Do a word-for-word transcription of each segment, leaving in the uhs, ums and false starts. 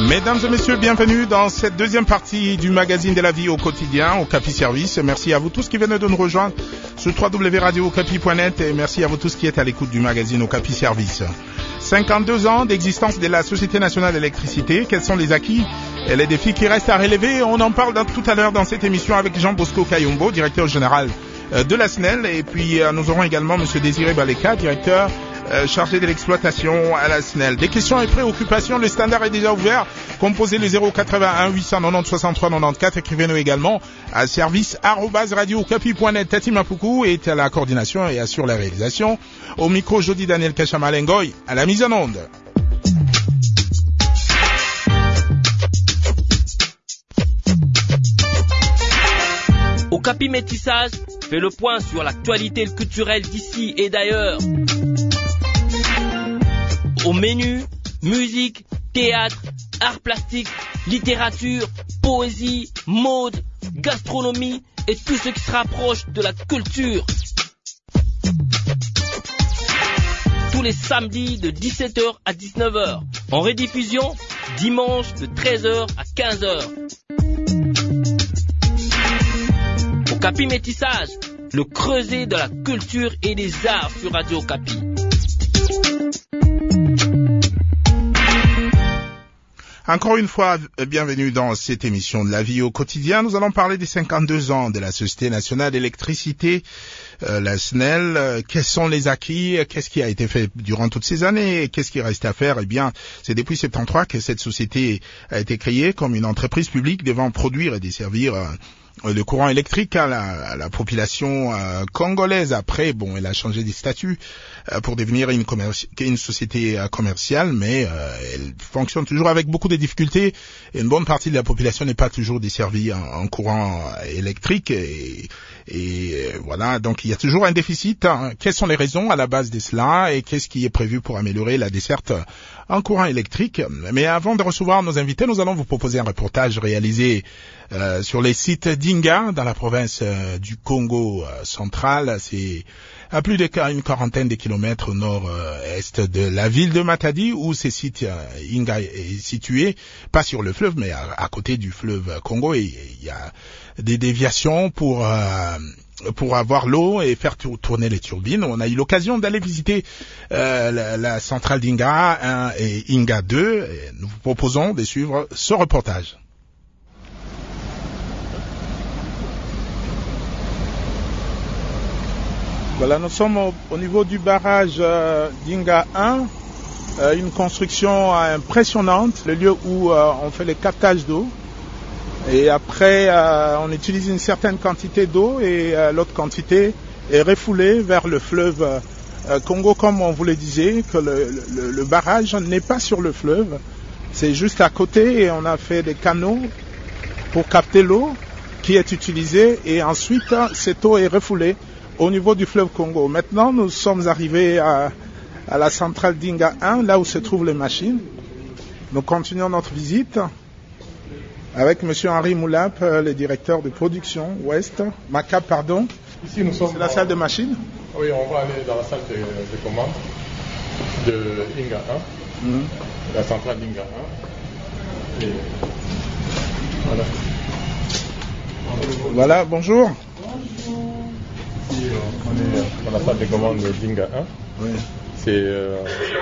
Mesdames et messieurs, bienvenue dans cette deuxième partie du magazine de la vie au quotidien, Okapi Service. Merci à vous tous qui venez de nous rejoindre sur w w w point radio okapi point net et merci à vous tous qui êtes à l'écoute du magazine Okapi Service. cinquante-deux ans d'existence de la Société nationale d'électricité. Quels sont les acquis et les défis qui restent à relever? On en parle dans, tout à l'heure dans cette émission avec Jean Bosco Kayombo, directeur général de la S N E L. Et puis nous aurons également M. Désiré Baleka, directeur Euh, chargé de l'exploitation à la S N E L. Des questions et préoccupations, le standard est déjà ouvert. Composez le zéro quatre-vingt-un huit cent quatre-vingt-dix soixante-trois quatre-vingt-quatorze. Écrivez-nous également à service arobase radio okapi point net. Tati Mapuku est à la coordination et assure la réalisation. Au micro, Jody Daniel Kachamalengoy à la mise en onde. Okapi Métissage fait le point sur l'actualité culturelle d'ici et d'ailleurs. Au menu, musique, théâtre, arts plastiques, littérature, poésie, mode, gastronomie et tout ce qui se rapproche de la culture. Tous les samedis de dix-sept heures à dix-neuf heures. En rediffusion, dimanche de treize heures à quinze heures. Okapi Métissage, le creuset de la culture et des arts sur Radio Okapi. Encore une fois, bienvenue dans cette émission de la vie au quotidien. Nous allons parler des cinquante-deux ans de la Société nationale d'électricité, euh, la S N E L. Euh, quels sont les acquis? Qu'est-ce qui a été fait durant toutes ces années? Et qu'est-ce qui reste à faire? Eh bien, c'est depuis soixante-treize que cette société a été créée comme une entreprise publique devant produire et desservir euh, le courant électrique à la, à la population euh, congolaise. Après, bon, elle a changé de statut euh, pour devenir une, commerci- une société euh, commerciale, mais euh, elle fonctionne toujours avec beaucoup de difficultés. Et une bonne partie de la population n'est pas toujours desservie en, en courant électrique. Et, et euh, voilà, donc il y a toujours un déficit. Hein. Quelles sont les raisons à la base de cela et qu'est-ce qui est prévu pour améliorer la desserte en courant électrique? Mais avant de recevoir nos invités, nous allons vous proposer un reportage réalisé Euh, sur les sites d'Inga, dans la province euh, du Congo euh, central. C'est à plus de une quarantaine de kilomètres au nord-est de la ville de Matadi, où ces sites euh, Inga est situé, pas sur le fleuve, mais à, à côté du fleuve Congo. Et il y a des déviations pour euh, pour avoir l'eau et faire tourner les turbines. On a eu l'occasion d'aller visiter euh, la, la centrale d'Inga un et Inga deux. Et nous vous proposons de suivre ce reportage. Voilà, nous sommes au, au niveau du barrage euh, d'Inga un, euh, une construction impressionnante, le lieu où euh, on fait les captages d'eau. Et après, euh, on utilise une certaine quantité d'eau et euh, l'autre quantité est refoulée vers le fleuve euh, Congo, comme on vous le disait, que le, le, le barrage n'est pas sur le fleuve, c'est juste à côté et on a fait des canaux pour capter l'eau qui est utilisée et ensuite cette eau est refoulée au niveau du fleuve Congo. Maintenant, nous sommes arrivés à, à la centrale d'Inga un, là où se trouvent les machines. Nous continuons notre visite avec M. Henri Moulap, le directeur de production Ouest. Macap, pardon. Ici, nous sommes. C'est la salle de machines. Oui, on va aller dans la salle de, de commande de Inga un, mm-hmm. La centrale d'Inga un. Et voilà. Voilà, bonjour. Ici, on est dans la salle de commande d'Inga un. Oui. C'est, euh,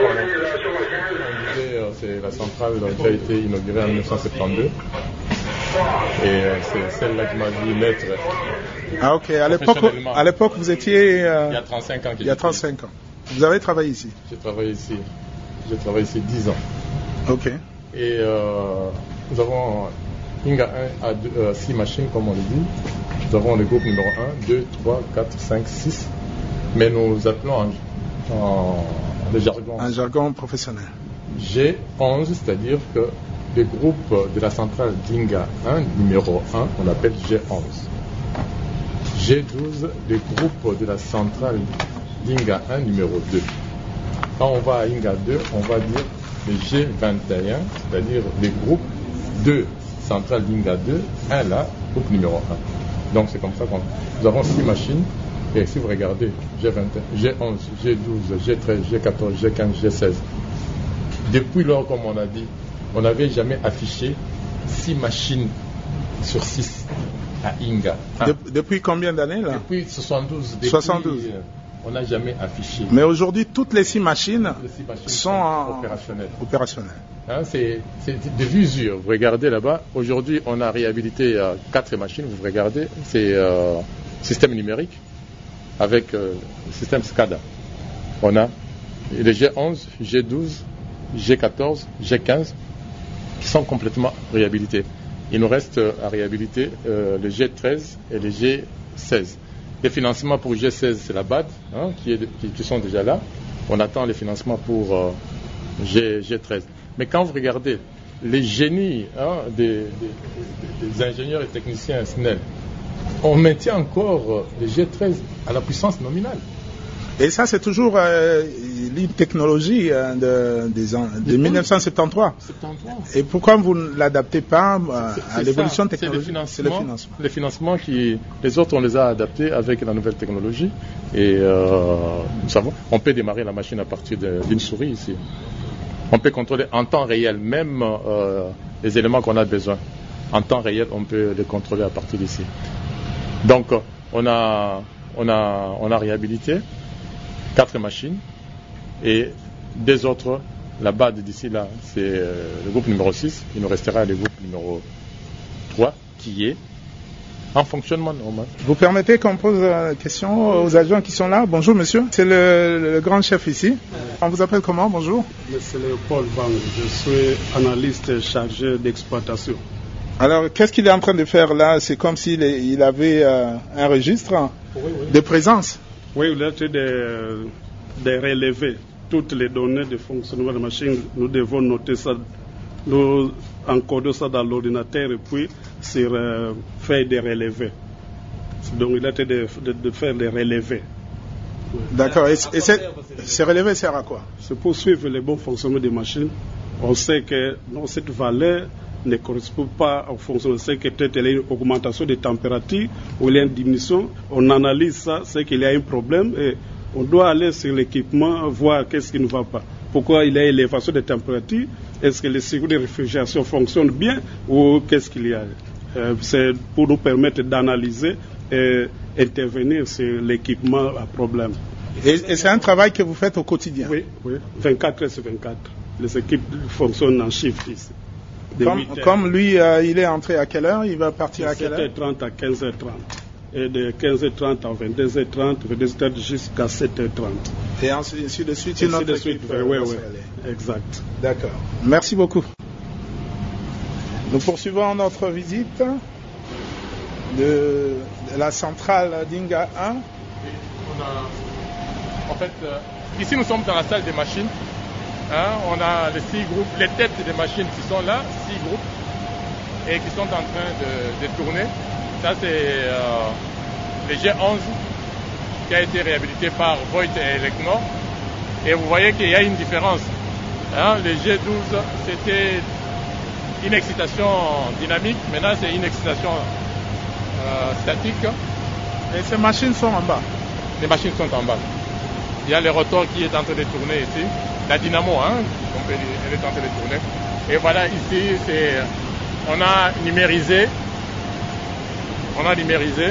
on disait, c'est la centrale qui a été inaugurée en dix-neuf cent soixante-douze. Et euh, c'est celle-là qui m'a dit maître. Ah ok, à l'époque, à l'époque vous étiez... Euh, il y a trente-cinq ans. Il y a trente-cinq ans. Vous avez travaillé ici? J'ai travaillé ici. J'ai travaillé ici dix ans. Ok. Et euh, nous avons Inga un à euh, six machines, comme on le dit. Nous avons le groupe numéro un, deux, trois, quatre, cinq, six. Mais nous appelons en, en le jargon. Un jargon professionnel. G onze, c'est-à-dire que le groupe de la centrale d'Inga un, numéro un, on l'appelle G onze. G douze, le groupe de la centrale d'Inga un, numéro deux. Quand on va à Inga deux, on va dire le G vingt et un, c'est-à-dire le groupe deux centrale d'Inga deux, un là, groupe numéro un. Donc c'est comme ça qu'on... Nous avons six machines, et si vous regardez, G vingt et un, G onze, G douze, G treize, G quatorze, G quinze, G seize. Depuis lors, comme on a dit, on n'avait jamais affiché six machines sur six à Inga. Ah. De, depuis combien d'années là? Depuis soixante-douze. Depuis, soixante-douze. Euh, on n'a jamais affiché. Mais aujourd'hui, toutes les six machines, les six machines sont, sont en... opérationnelles. opérationnelles. Hein, c'est, c'est de l'usure. Vous regardez là-bas, aujourd'hui, on a réhabilité euh, quatre machines. Vous regardez, c'est euh, système numérique avec euh, système SCADA. On a les G onze, G douze, G quatorze, G quinze qui sont complètement réhabilités. Il nous reste à réhabiliter euh, les G treize et les G seize. Les financements pour G seize, c'est la B A D, hein, qui, est, qui, qui sont déjà là. On attend les financements pour euh, G, G treize. Mais quand vous regardez les génies hein, des, des, des ingénieurs et techniciens S N E L, on maintient encore les G treize à la puissance nominale. Et ça, c'est toujours euh, une technologie euh, de, des an, de mille neuf cent soixante-treize. soixante-treize. Et pourquoi vous ne l'adaptez pas euh, c'est, c'est à l'évolution ça, technologique? C'est le financement. Les financements qui, les autres, on les a adaptés avec la nouvelle technologie. Et euh, nous savons, on peut démarrer la machine à partir de, d'une souris ici. On peut contrôler en temps réel, même euh, les éléments qu'on a besoin. En temps réel, on peut les contrôler à partir d'ici. Donc, on a, on a, on a réhabilité quatre machines et des autres, la B A D d'ici là, c'est euh, le groupe numéro six. Il nous restera le groupe numéro trois qui est en fonctionnement normal. Vous permettez qu'on pose la question aux agents qui sont là? Bonjour monsieur, c'est le, le grand chef ici. On vous appelle comment? Bonjour. Monsieur Léopold Bang, je suis analyste chargé d'exploitation. Alors, qu'est-ce qu'il est en train de faire là? C'est comme s'il est, il avait euh, un registre oui, oui. de présence. Oui, il a été de, de relever toutes les données de fonctionnement de la machine. Nous devons noter ça, nous encodons ça dans l'ordinateur et puis sur euh, feuille de relevé. Donc, il a été de, de, de faire des relevés. D'accord. Et, et c'est, ces relevés servent à quoi? C'est pour suivre le bon fonctionnement des machines. On sait que non, cette valeur ne correspond pas au fonctionnement. C'est que peut-être il y a une augmentation de température ou il y a une diminution. On analyse ça, c'est qu'il y a un problème et on doit aller sur l'équipement, voir qu'est-ce qui ne va pas. Pourquoi il y a une élévation de température? Est-ce que les cycles de réfrigération fonctionnent bien ou qu'est-ce qu'il y a? euh, C'est pour nous permettre d'analyser et intervenir sur l'équipement à problème. Et, et c'est un travail que vous faites au quotidien? Oui, oui. vingt-quatre heures sur vingt-quatre. Les équipes fonctionnent en shift ici. Comme, comme lui, euh, il est entré à quelle heure? Il va partir à quelle heure? sept heures trente à quinze heures trente. Et de quinze heures trente à vingt-deux heures trente, vingt-deux heures trente jusqu'à sept heures trente. Et ainsi, ainsi de suite, ainsi notre de suite, oui, oui, oui. Exact. D'accord. Merci beaucoup. Nous poursuivons notre visite de, de la centrale d'Inga un. On a, en fait, euh, ici nous sommes dans la salle des machines. Hein, on a les six groupes, les têtes des machines qui sont là, six groupes, et qui sont en train de, de tourner. Ça, c'est euh, le G onze qui a été réhabilité par Voigt et Elecnor. Et vous voyez qu'il y a une différence. Hein, le G douze, c'était une excitation dynamique. Maintenant, c'est une excitation euh, statique. Et ces machines sont en bas? Les machines sont en bas. Il y a le rotor qui est en train de tourner ici. La dynamo, hein, on peut dire, elle est en train de tourner. Et voilà, ici, c'est, on a numérisé, on a numérisé,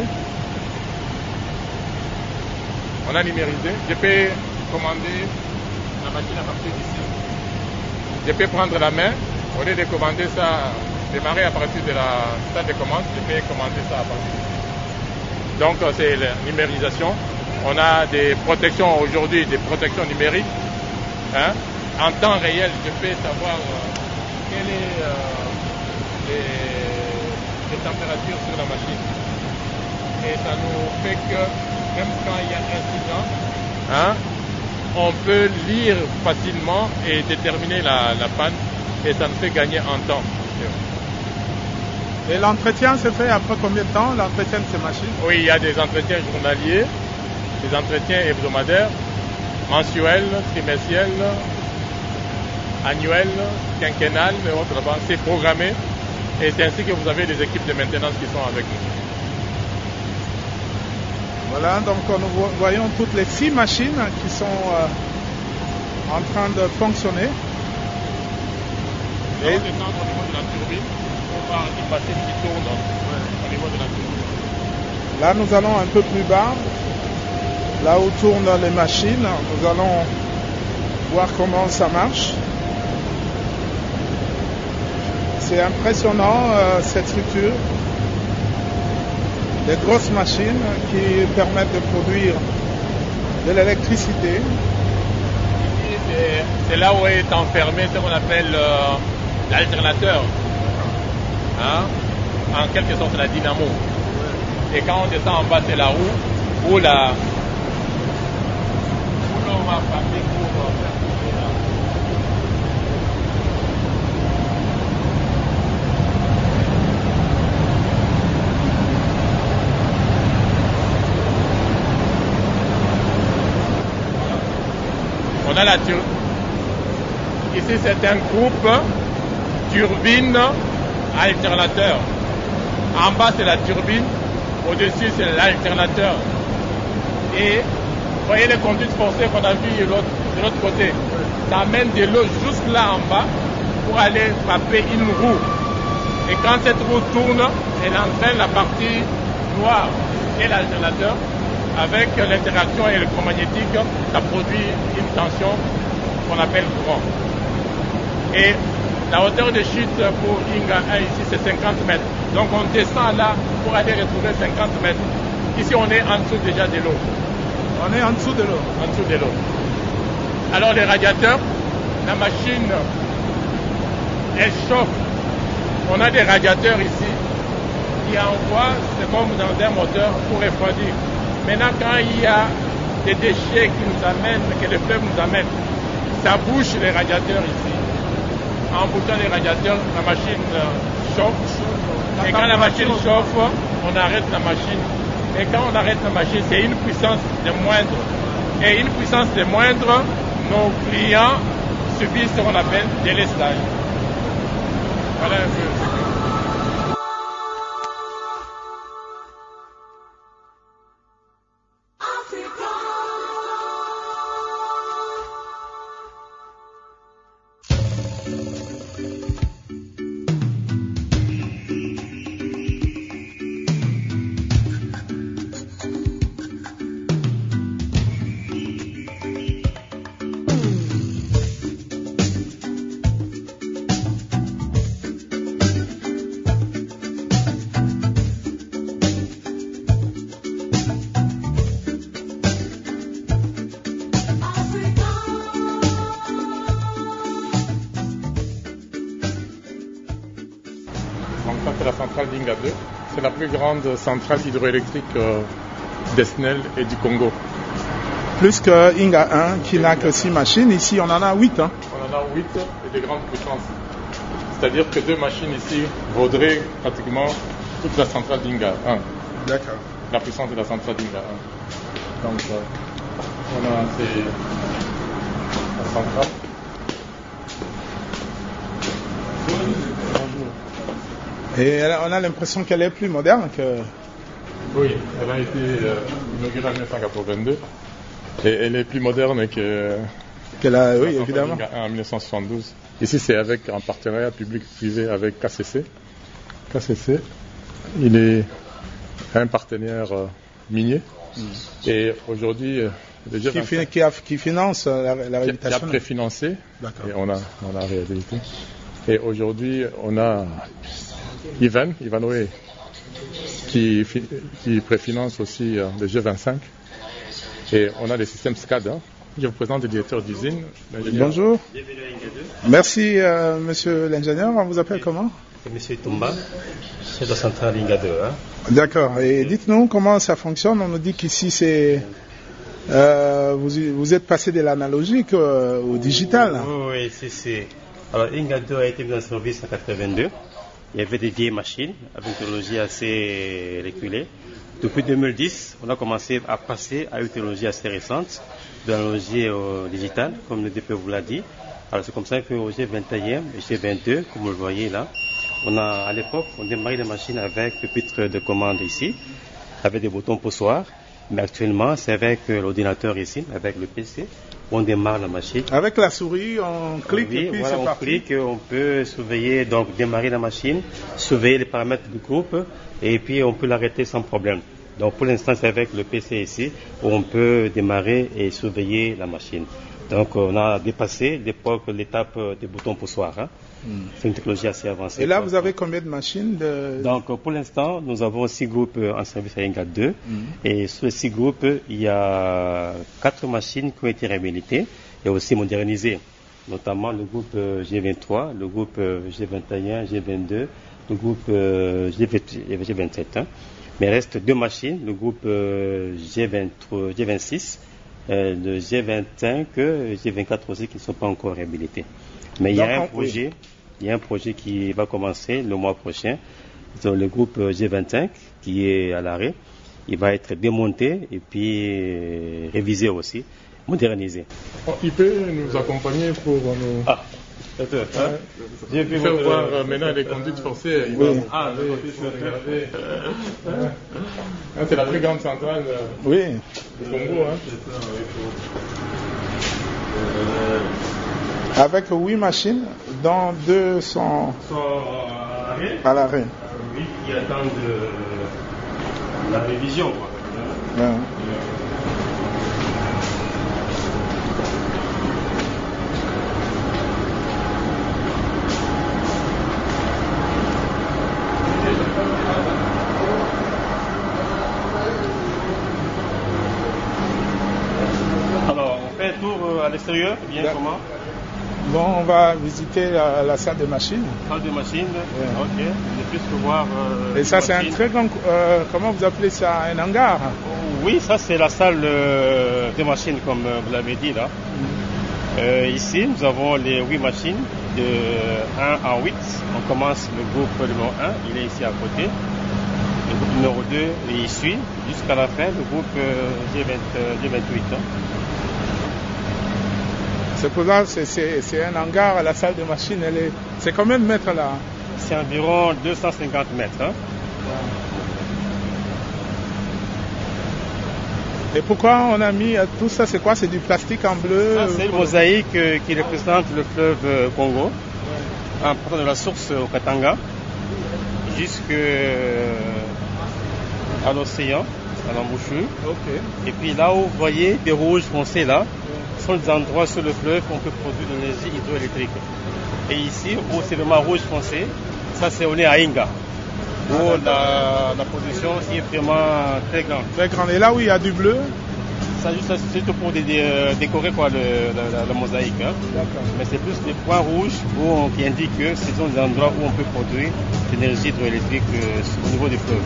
on a numérisé. Je peux commander la machine à partir d'ici. Je peux prendre la main, au lieu de commander ça, démarrer à partir de la salle de commande, je peux commander ça à partir d'ici. Donc, c'est la numérisation. On a des protections aujourd'hui, des protections numériques. Hein? En temps réel, je peux savoir euh, quelles sont euh, les, les températures sur la machine. Et ça nous fait que, même quand il y a un incident, hein, on peut lire facilement et déterminer la, la panne, et ça nous fait gagner en temps. Et l'entretien se fait après combien de temps, l'entretien de ces machines? Oui, il y a des entretiens journaliers, des entretiens hebdomadaires, mensuel, trimestriel, annuel, quinquennal, et autres là-bas. C'est programmé et c'est ainsi que vous avez des équipes de maintenance qui sont avec nous. Voilà, donc nous voyons toutes les six machines qui sont euh, en train de fonctionner. Et on descend au niveau de la turbine pour voir une machine qui tourne au niveau de la turbine. Là, nous allons un peu plus bas, là où tournent les machines. Nous allons voir comment ça marche. C'est impressionnant, euh, cette structure. Des grosses machines qui permettent de produire de l'électricité. Ici, c'est, c'est là où est enfermé ce qu'on appelle euh, l'alternateur. Hein? En quelque sorte, la dynamo. Et quand on descend en bas, c'est la roue ou la... où l'on va passer pour faire tourner la... On a la turbine. Ici, c'est un groupe turbine alternateur. En bas, c'est la turbine. Au-dessus, c'est l'alternateur. Et vous voyez les conduites forcées qu'on a vues de l'autre, de l'autre côté. Ça amène de l'eau jusque là en bas pour aller frapper une roue. Et quand cette roue tourne, elle entraîne la partie noire et l'alternateur. Avec l'interaction électromagnétique, ça produit une tension qu'on appelle courant. Et la hauteur de chute pour Inga un ici, c'est cinquante mètres. Donc on descend là pour aller retrouver cinquante mètres. Ici, on est en dessous déjà de l'eau. On est en dessous de l'eau. En dessous de l'eau. Alors les radiateurs, la machine, elle chauffe. On a des radiateurs ici qui envoient, c'est comme dans un moteur, pour refroidir. Maintenant, quand il y a des déchets qui nous amènent, que le fleuve nous amène, ça bouche les radiateurs ici. En bouchant les radiateurs, la machine chauffe. Et quand la machine chauffe, on arrête la machine. Et quand on arrête la machine, c'est une puissance de moindre. Et une puissance de moindre, nos clients subissent ce qu'on appelle délestage. Voilà un peu. C'est la centrale d'Inga deux. C'est la plus grande centrale hydroélectrique euh, des S N E L et du Congo. Plus que Inga un qui n'a que six machines. Ici, on en a huit. Hein. On en a huit et de grandes puissances. C'est-à-dire que deux machines ici vaudraient pratiquement toute la centrale d'Inga un. D'accord. La puissance de la centrale d'Inga un. Donc, euh, on a ces... la centrale. Et on a l'impression qu'elle est plus moderne que... Oui, elle a été euh, inaugurée en dix-neuf cent quatre-vingt-deux et elle est plus moderne que... que la, oui, évidemment. En dix-neuf cent soixante-douze. Ici, c'est avec un partenariat public-privé avec K C C. K C C, il est un partenaire euh, minier. Mm. Et aujourd'hui, euh, qui, fin, qui, a, qui finance la, la réhabilitation. Qui a préfinancé. D'accord. Et on a, on a réhabilité. Et aujourd'hui, on a Ivan, Ivanoé, qui, qui préfinance aussi euh, le G vingt-cinq. Et on a le système S C A D. Hein. Je vous présente le directeur d'usine. Bonjour. Merci, euh, monsieur l'ingénieur. On vous appelle comment? C'est monsieur Toumba, chef de centrale Inga deux. Hein. D'accord. Et dites-nous comment ça fonctionne. On nous dit qu'ici, c'est, euh, vous, vous êtes passé de l'analogique euh, au digital. Oui, oui, c'est, c'est. Alors, Inga deux a été mis en service en quatre-vingt-deux. Il y avait des vieilles machines avec une technologie assez reculée. Depuis deux mille dix, on a commencé à passer à une technologie assez récente, de l'analogie au digital, comme le D P vous l'a dit. Alors, c'est comme ça qu'au G vingt et un, G vingt-deux, comme vous le voyez là, on a, à l'époque, on démarrait les machines avec le pupitre de commande ici, avec des boutons poussoirs. Mais actuellement, c'est avec l'ordinateur ici, avec le P C. on démarre la machine. Avec la souris, on clique oui, et puis voilà, c'est on parti. clique, on peut surveiller, donc démarrer la machine, surveiller les paramètres du groupe et puis on peut l'arrêter sans problème. Donc pour l'instant, c'est avec le P C ici où on peut démarrer et surveiller la machine. Donc on a dépassé l'époque, l'étape des boutons poussoirs. Hein. Hmm. C'est une technologie assez avancée. Et là, vous avez combien de machines de... Donc pour l'instant, nous avons six groupes en service à Inga deux. Hmm. Et sur les six groupes, il y a quatre machines qui ont été réhabilitées et aussi modernisées. Notamment le groupe G vingt-trois, le groupe G vingt et un, G vingt-deux, le groupe G vingt-sept. Hein. Mais il reste deux machines, le groupe G vingt-trois, G vingt-six, euh, le G vingt-cinq, G vingt-quatre aussi qui ne sont pas encore réhabilités. Mais il y a un projet, il y a un projet qui va commencer le mois prochain. Donc, le groupe G vingt-cinq qui est à l'arrêt, il va être démonté et puis révisé aussi, modernisé. Oh, il peut nous accompagner pour nous... Ah. Hein? J'ai pu votre... voir euh, maintenant les conduites forcées. Il oui. va ah, le regarder. C'est la très grande centrale euh, oui. du Congo. Hein. Avec huit machines, dont deux sont à l'arrêt. Oui, qui attendent de... la révision. Quoi. Ouais. Alors, on fait un tour à l'extérieur, bien yeah. comment? Bon, on va visiter la, la salle de machines. Salle de machines, yeah. ok. De plus que voir. Euh, Et ça, c'est un très grand. Euh, comment vous appelez ça? Un hangar? Oui, ça, c'est la salle euh, de machines, comme euh, vous l'avez dit là. Mm-hmm. euh, ici, nous avons les huit machines de un à huit. On commence le groupe numéro un, il est ici à côté. Le groupe numéro deux, il suit jusqu'à la fin, le groupe euh, G vingt-huit. Hein. C'est pour ça, c'est, c'est, c'est un hangar, la salle de machine, elle est... c'est combien de mètres là? C'est environ deux cent cinquante mètres. Hein. Et pourquoi on a mis tout ça? C'est quoi? C'est du plastique en bleu? Ça, c'est une mosaïque euh, qui représente le fleuve euh, Congo, ouais. En partant de la source au Katanga jusqu'à l'océan, à l'embouchure. Okay. Et puis là où vous voyez des rouges foncés là, ce sont des endroits sur le fleuve où on peut produire de l'énergie hydroélectrique. Et ici, où c'est vraiment rouge foncé, ça c'est on est à Inga, où la, la production est vraiment très grande. Très grande. Et là où il y a du bleu? Ça juste c'est pour dé, dé, décorer quoi, le, la, la, la mosaïque. Hein. Mais c'est plus des points rouges où on, qui indiquent que ce sont des endroits où on peut produire de l'énergie hydroélectrique euh, au niveau des fleuves.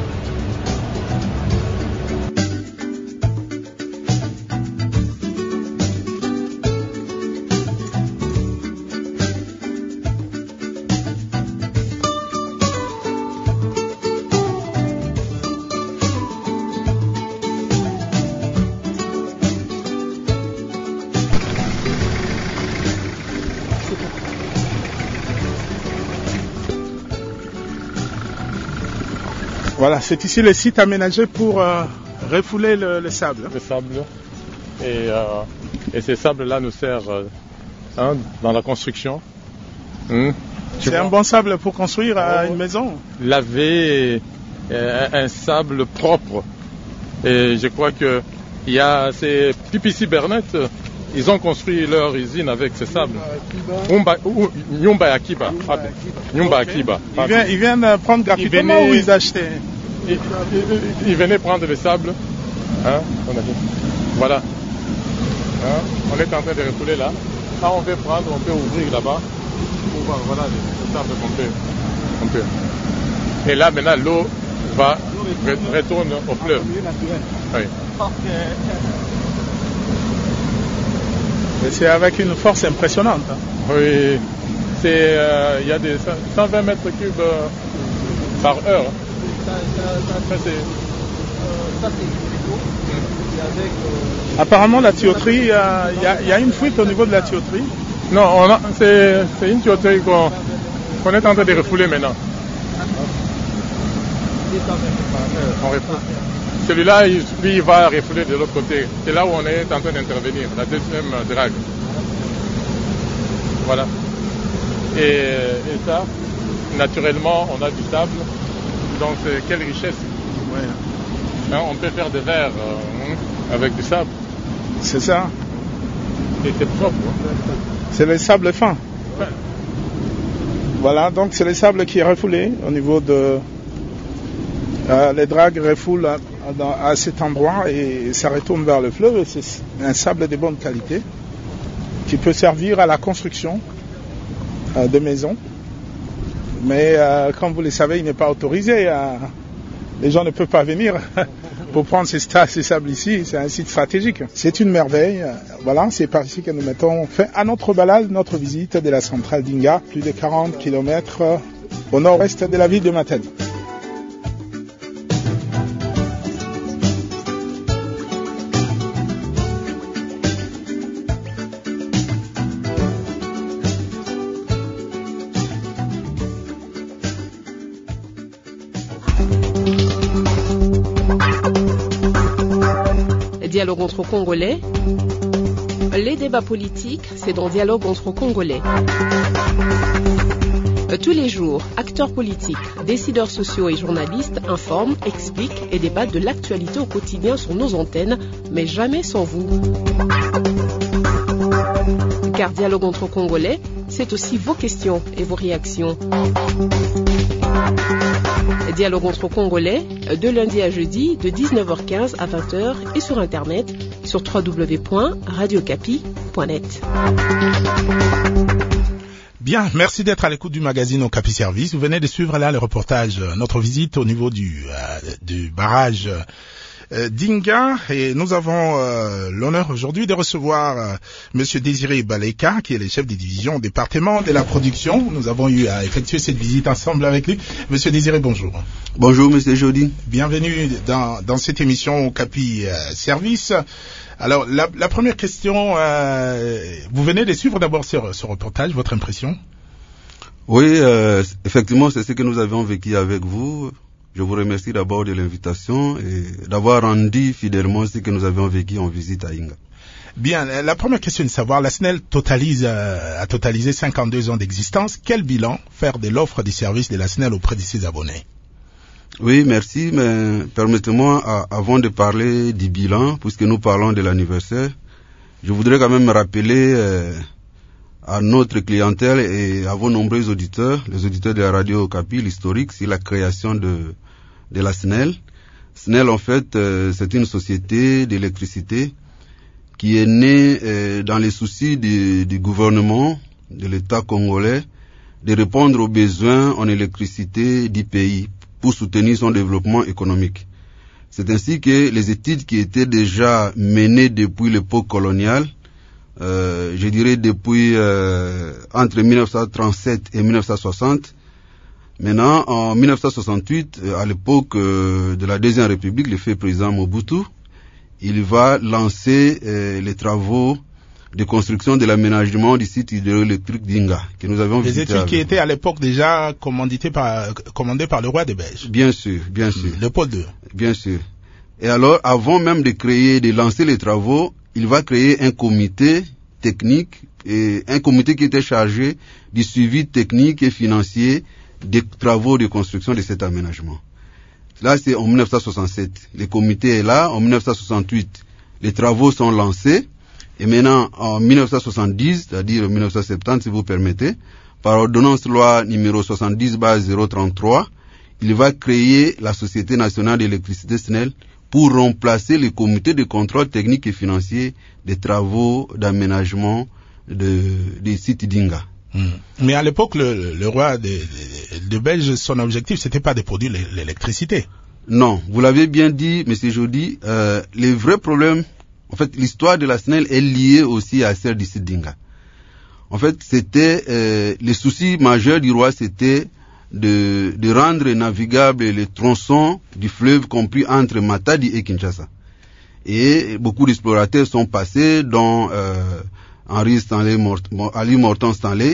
Voilà, c'est ici le site aménagé pour euh, refouler le, le sable. Le sable. Et, euh, et ces sables-là nous servent euh, hein, dans la construction. Hum, c'est vois? Un bon sable pour construire euh, oh, une maison. Laver euh, un sable propre. Et je crois que il y a ces P P C Bernett, ils ont construit leur usine avec ce sable. Nyumba Akiba. Nyumba Akiba. Ils viennent, ils viennent prendre gratuitement ou ils achetaient? Ils, ils, ils venaient prendre le sable. Hein, on a dit. Voilà. Hein, on est en train de refouler là. Quand on veut prendre, on peut ouvrir là-bas. Pour voir, voilà, le sable qu'on peut, qu'on peut. Et là, maintenant, l'eau va retourne au fleuve. Oui. Et c'est avec une force impressionnante. Hein. Oui, c'est il euh, y a des cent vingt mètres cubes euh, par heure. Ça, ça, ça, c'est, euh, ça, c'est apparemment la tuyauterie, il euh, y, y a une fuite au niveau de la tuyauterie. Non, on a, c'est, c'est une tuyauterie qu'on, qu'on est en train de refouler maintenant. On refoule. Celui-là, il, lui, il va refouler de l'autre côté. C'est là où on est en train d'intervenir, la deuxième drague. Voilà. Et, et ça, naturellement, on a du sable. Donc, quelle richesse. Ouais. Hein, on peut faire des verres euh, avec du sable. C'est ça. Et c'est propre. C'est le sable fin. Ouais. Voilà, donc c'est le sable qui est refoulé au niveau de... Euh, les dragues refoulent à, à, à cet endroit et ça retourne vers le fleuve. Et c'est un sable de bonne qualité qui peut servir à la construction euh, de maisons. Mais euh, comme vous le savez, il n'est pas autorisé. À... Les gens ne peuvent pas venir pour prendre ces, ces sables ici. C'est un site stratégique. C'est une merveille. Voilà, c'est par ici que nous mettons fin à notre balade, notre visite de la centrale d'Inga, plus de quarante kilomètres au nord-ouest de la ville de Matadi. Dialogue entre Congolais. Les débats politiques, c'est dans Dialogue entre Congolais. Tous les jours, acteurs politiques, décideurs sociaux et journalistes informent, expliquent et débattent de l'actualité au quotidien sur nos antennes, mais jamais sans vous. Car Dialogue entre Congolais, c'est aussi vos questions et vos réactions. Dialogue entre Congolais, de lundi à jeudi, de dix-neuf heures quinze à vingt heures et sur Internet, sur w w w point radio capi point net. Bien, merci d'être à l'écoute du magazine Okapi Service. Vous venez de suivre là le reportage, notre visite au niveau du, euh, du barrage euh, d'Inga. Et nous avons euh, l'honneur aujourd'hui de recevoir euh, Monsieur Désiré Baleka, qui est le chef de division au département de la production. Nous avons eu à effectuer cette visite ensemble avec lui. Monsieur Désiré, bonjour. Bonjour, Monsieur Jody. Bienvenue dans, dans cette émission Okapi euh, Service. Alors, la, la première question, euh, vous venez de suivre d'abord ce, ce reportage, votre impression? Oui, euh, effectivement, c'est ce que nous avons vécu avec vous. Je vous remercie d'abord de l'invitation et d'avoir rendu fidèlement ce que nous avions vécu en visite à Inga. Bien, la première question est de savoir, la S N E L totalise, euh, a totalisé cinquante-deux ans d'existence. Quel bilan faire de l'offre des services de la S N E L auprès de ses abonnés? Oui, merci, mais permettez-moi, à, avant de parler du bilan, puisque nous parlons de l'anniversaire, je voudrais quand même rappeler euh, à notre clientèle et à vos nombreux auditeurs, les auditeurs de la radio Okapi, l'historique, c'est la création de, de la S N E L. S N E L, en fait, euh, c'est une société d'électricité qui est née euh, dans les soucis du, du gouvernement, de l'État congolais, de répondre aux besoins en électricité du pays, pour soutenir son développement économique. C'est ainsi que les études qui étaient déjà menées depuis l'époque coloniale, euh, je dirais depuis euh, entre mille neuf cent trente-sept et mille neuf cent soixante, maintenant en mille neuf cent soixante-huit, à l'époque euh, de la Deuxième République, le fait président Mobutu, il va lancer euh, les travaux de construction de l'aménagement du site hydroélectrique d'Inga, que nous avions visité. Des études qui étaient à l'époque déjà commanditées par, commandées par le roi des Belges. Bien sûr, bien sûr. Léopold deux. Bien sûr. Et alors, avant même de créer, de lancer les travaux, il va créer un comité technique, et un comité qui était chargé du suivi technique et financier des travaux de construction de cet aménagement. Là, c'est en mille neuf cent soixante-sept. Le comité est là. En mille neuf cent soixante-huit, les travaux sont lancés. Et maintenant, en mille neuf cent soixante-dix, c'est-à-dire mille neuf cent soixante-dix, si vous permettez, par ordonnance loi numéro soixante-dix base zéro trente-trois, il va créer la Société nationale d'électricité S N E L pour remplacer le comité de contrôle technique et financier des travaux d'aménagement de, des sites d'Inga. Mmh. Mais à l'époque, le, le roi de, de, de Belge, son objectif, c'était pas de produire l'électricité. Non, vous l'avez bien dit, Monsieur Jody, euh, les vrais problèmes. En fait, l'histoire de la S N E L est liée aussi à celle du site d'Inga. En fait, c'était euh, le souci majeur du roi, c'était de, de rendre navigable les tronçons du fleuve compris entre Matadi et Kinshasa. Et beaucoup d'explorateurs sont passés, dont euh, Henri Stanley, Mort, Ali Morton Stanley.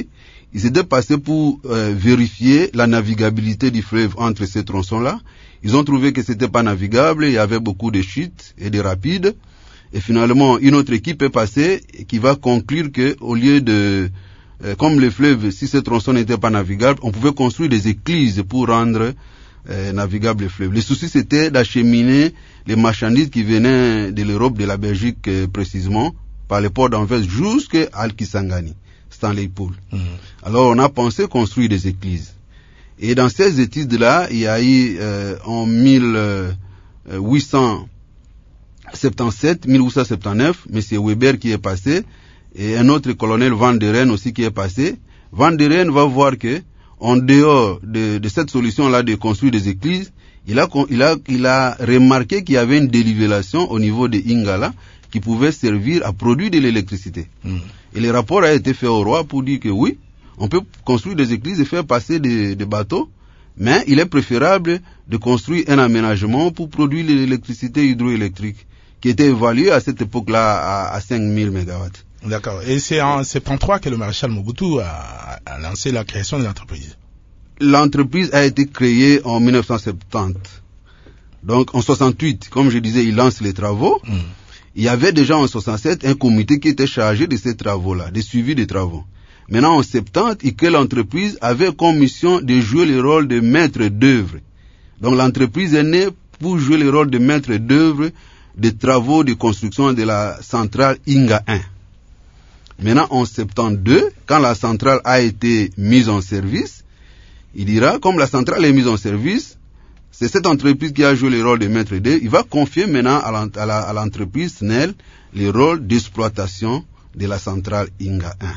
Ils étaient passés pour euh, vérifier la navigabilité du fleuve entre ces tronçons-là. Ils ont trouvé que c'était pas navigable, il y avait beaucoup de chutes et de rapides. Et finalement, une autre équipe est passée qui va conclure que, au lieu de, euh, comme le fleuve, si ces tronçons n'étaient pas navigables, on pouvait construire des écluses pour rendre euh, navigable le fleuve. Le souci, c'était d'acheminer les marchandises qui venaient de l'Europe, de la Belgique euh, précisément, par le port d'Anvers jusqu'à Al-Kisangani. Stanley Pool. Mmh. Alors on a pensé construire des églises. Et dans ces études-là, il y a eu euh, en mille huit cent soixante-dix-sept, mille huit cent soixante-dix-neuf, M. Weber qui est passé, et un autre colonel Van der Rijn aussi qui est passé. Van der Rijn va voir que, en dehors de, de cette solution-là de construire des églises, il a, il a, il a remarqué qu'il y avait une dénivellation au niveau de Ingala qui pouvait servir à produire de l'électricité. Mmh. Et le rapport a été fait au roi pour dire que oui, on peut construire des églises et faire passer des, des bateaux, mais il est préférable de construire un aménagement pour produire l'électricité hydroélectrique, qui était évaluée à cette époque-là à, à cinq mille mégawatts. D'accord. Et c'est en soixante-treize que le maréchal Mobutu a, a lancé la création de l'entreprise. L'entreprise a été créée en mille neuf cent soixante-dix. Donc en soixante-huit, comme je disais, il lance les travaux. Mmh. Il y avait déjà en soixante-sept un comité qui était chargé de ces travaux-là, de suivi des travaux. Maintenant, en soixante-dix, et que l'entreprise avait comme mission de jouer le rôle de maître d'œuvre. Donc l'entreprise est née pour jouer le rôle de maître d'œuvre des travaux de construction de la centrale Inga un. Maintenant, en soixante-douze, quand la centrale a été mise en service, il dira, comme la centrale est mise en service, c'est cette entreprise qui a joué le rôle de maître d'œuvre. Il va confier maintenant à l'entreprise S N E L le rôle d'exploitation de la centrale Inga un.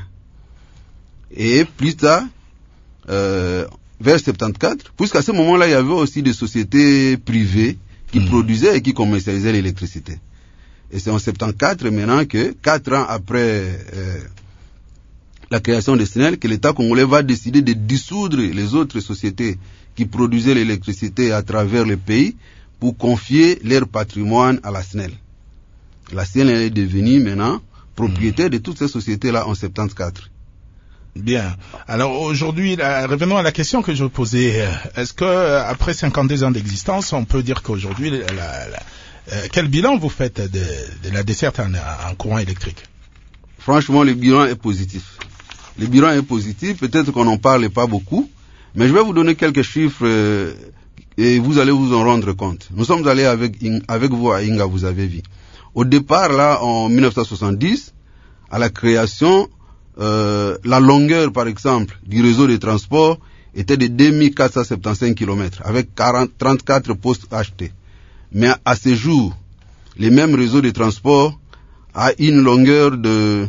Et plus tard, euh, vers soixante-quatorze, puisqu'à ce moment-là, il y avait aussi des sociétés privées qui mmh. produisaient et qui commercialisaient l'électricité. Et c'est en soixante-quatorze maintenant que, quatre ans après euh, la création de S N E L, que l'État congolais va décider de dissoudre les autres sociétés qui produisaient l'électricité à travers le pays pour confier leur patrimoine à la S N E L. La S N E L est devenue maintenant propriétaire mmh. de toutes ces sociétés-là en soixante-quatorze. Bien. Alors aujourd'hui, là, revenons à la question que je posais. Est-ce que après cinquante-deux ans d'existence, on peut dire qu'aujourd'hui, la, la, la, euh, quel bilan vous faites de, de la desserte en, en courant électrique? Franchement, le bilan est positif. Le bilan est positif. Peut-être qu'on n'en parle pas beaucoup, mais je vais vous donner quelques chiffres euh, et vous allez vous en rendre compte. Nous sommes allés avec avec vous à Inga, vous avez vu. Au départ, là, en mille neuf cent soixante-dix, à la création, Euh, la longueur, par exemple, du réseau de transport était de deux mille quatre cent soixante-quinze kilomètres, avec quarante, trente-quatre postes achetés. Mais à ce jour, le même réseau de transport a une longueur de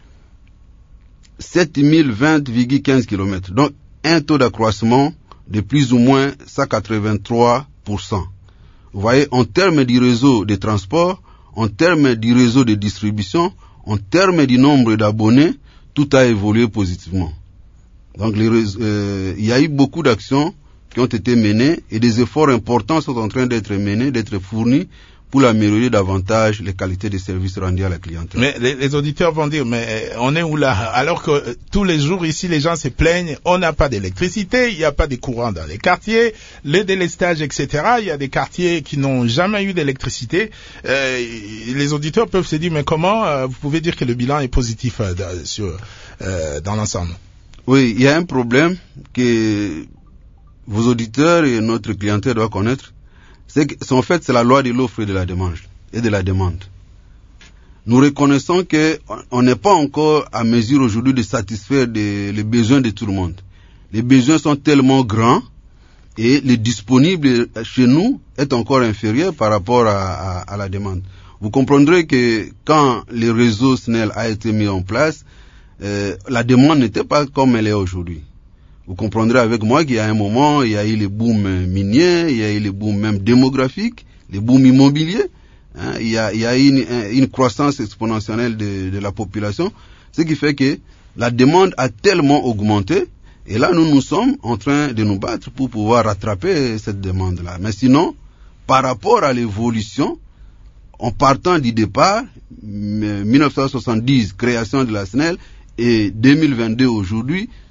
sept mille vingt virgule quinze kilomètres. Donc, un taux d'accroissement de plus ou moins cent quatre-vingt-trois pour cent. Vous voyez, en termes du réseau de transport, en termes du réseau de distribution, en termes du nombre d'abonnés, tout a évolué positivement. Donc, les, euh, il y a eu beaucoup d'actions qui ont été menées et des efforts importants sont en train d'être menés, d'être fournis pour améliorer davantage les qualités de services rendus à la clientèle. Mais les, les auditeurs vont dire, mais on est où là? Alors que euh, tous les jours ici, les gens se plaignent, on n'a pas d'électricité, il n'y a pas de courant dans les quartiers, les délestages, et cetera. Il y a des quartiers qui n'ont jamais eu d'électricité. Euh, les auditeurs peuvent se dire, mais comment euh, vous pouvez dire que le bilan est positif euh, dans, sur, euh, dans l'ensemble? Oui, il y a un problème que vos auditeurs et notre clientèle doivent connaître. C'est que, en fait, c'est la loi de l'offre et de la demande, et de la demande. Nous reconnaissons que on n'est pas encore à mesure aujourd'hui de satisfaire des, les besoins de tout le monde. Les besoins sont tellement grands et le disponible chez nous est encore inférieur par rapport à, à, à la demande. Vous comprendrez que quand le réseau S N E L a été mis en place, euh, la demande n'était pas comme elle est aujourd'hui. Vous comprendrez avec moi qu'il y a un moment, il y a eu les booms miniers, il y a eu les booms même démographiques, les booms immobiliers. Hein, il y a, il y a eu une, une croissance exponentielle de, de la population, ce qui fait que la demande a tellement augmenté. Et là, nous nous sommes en train de nous battre pour pouvoir rattraper cette demande-là. Mais sinon, par rapport à l'évolution, en partant du départ, mille neuf cent soixante-dix, création de la S N E L, et deux mille vingt-deux aujourd'hui,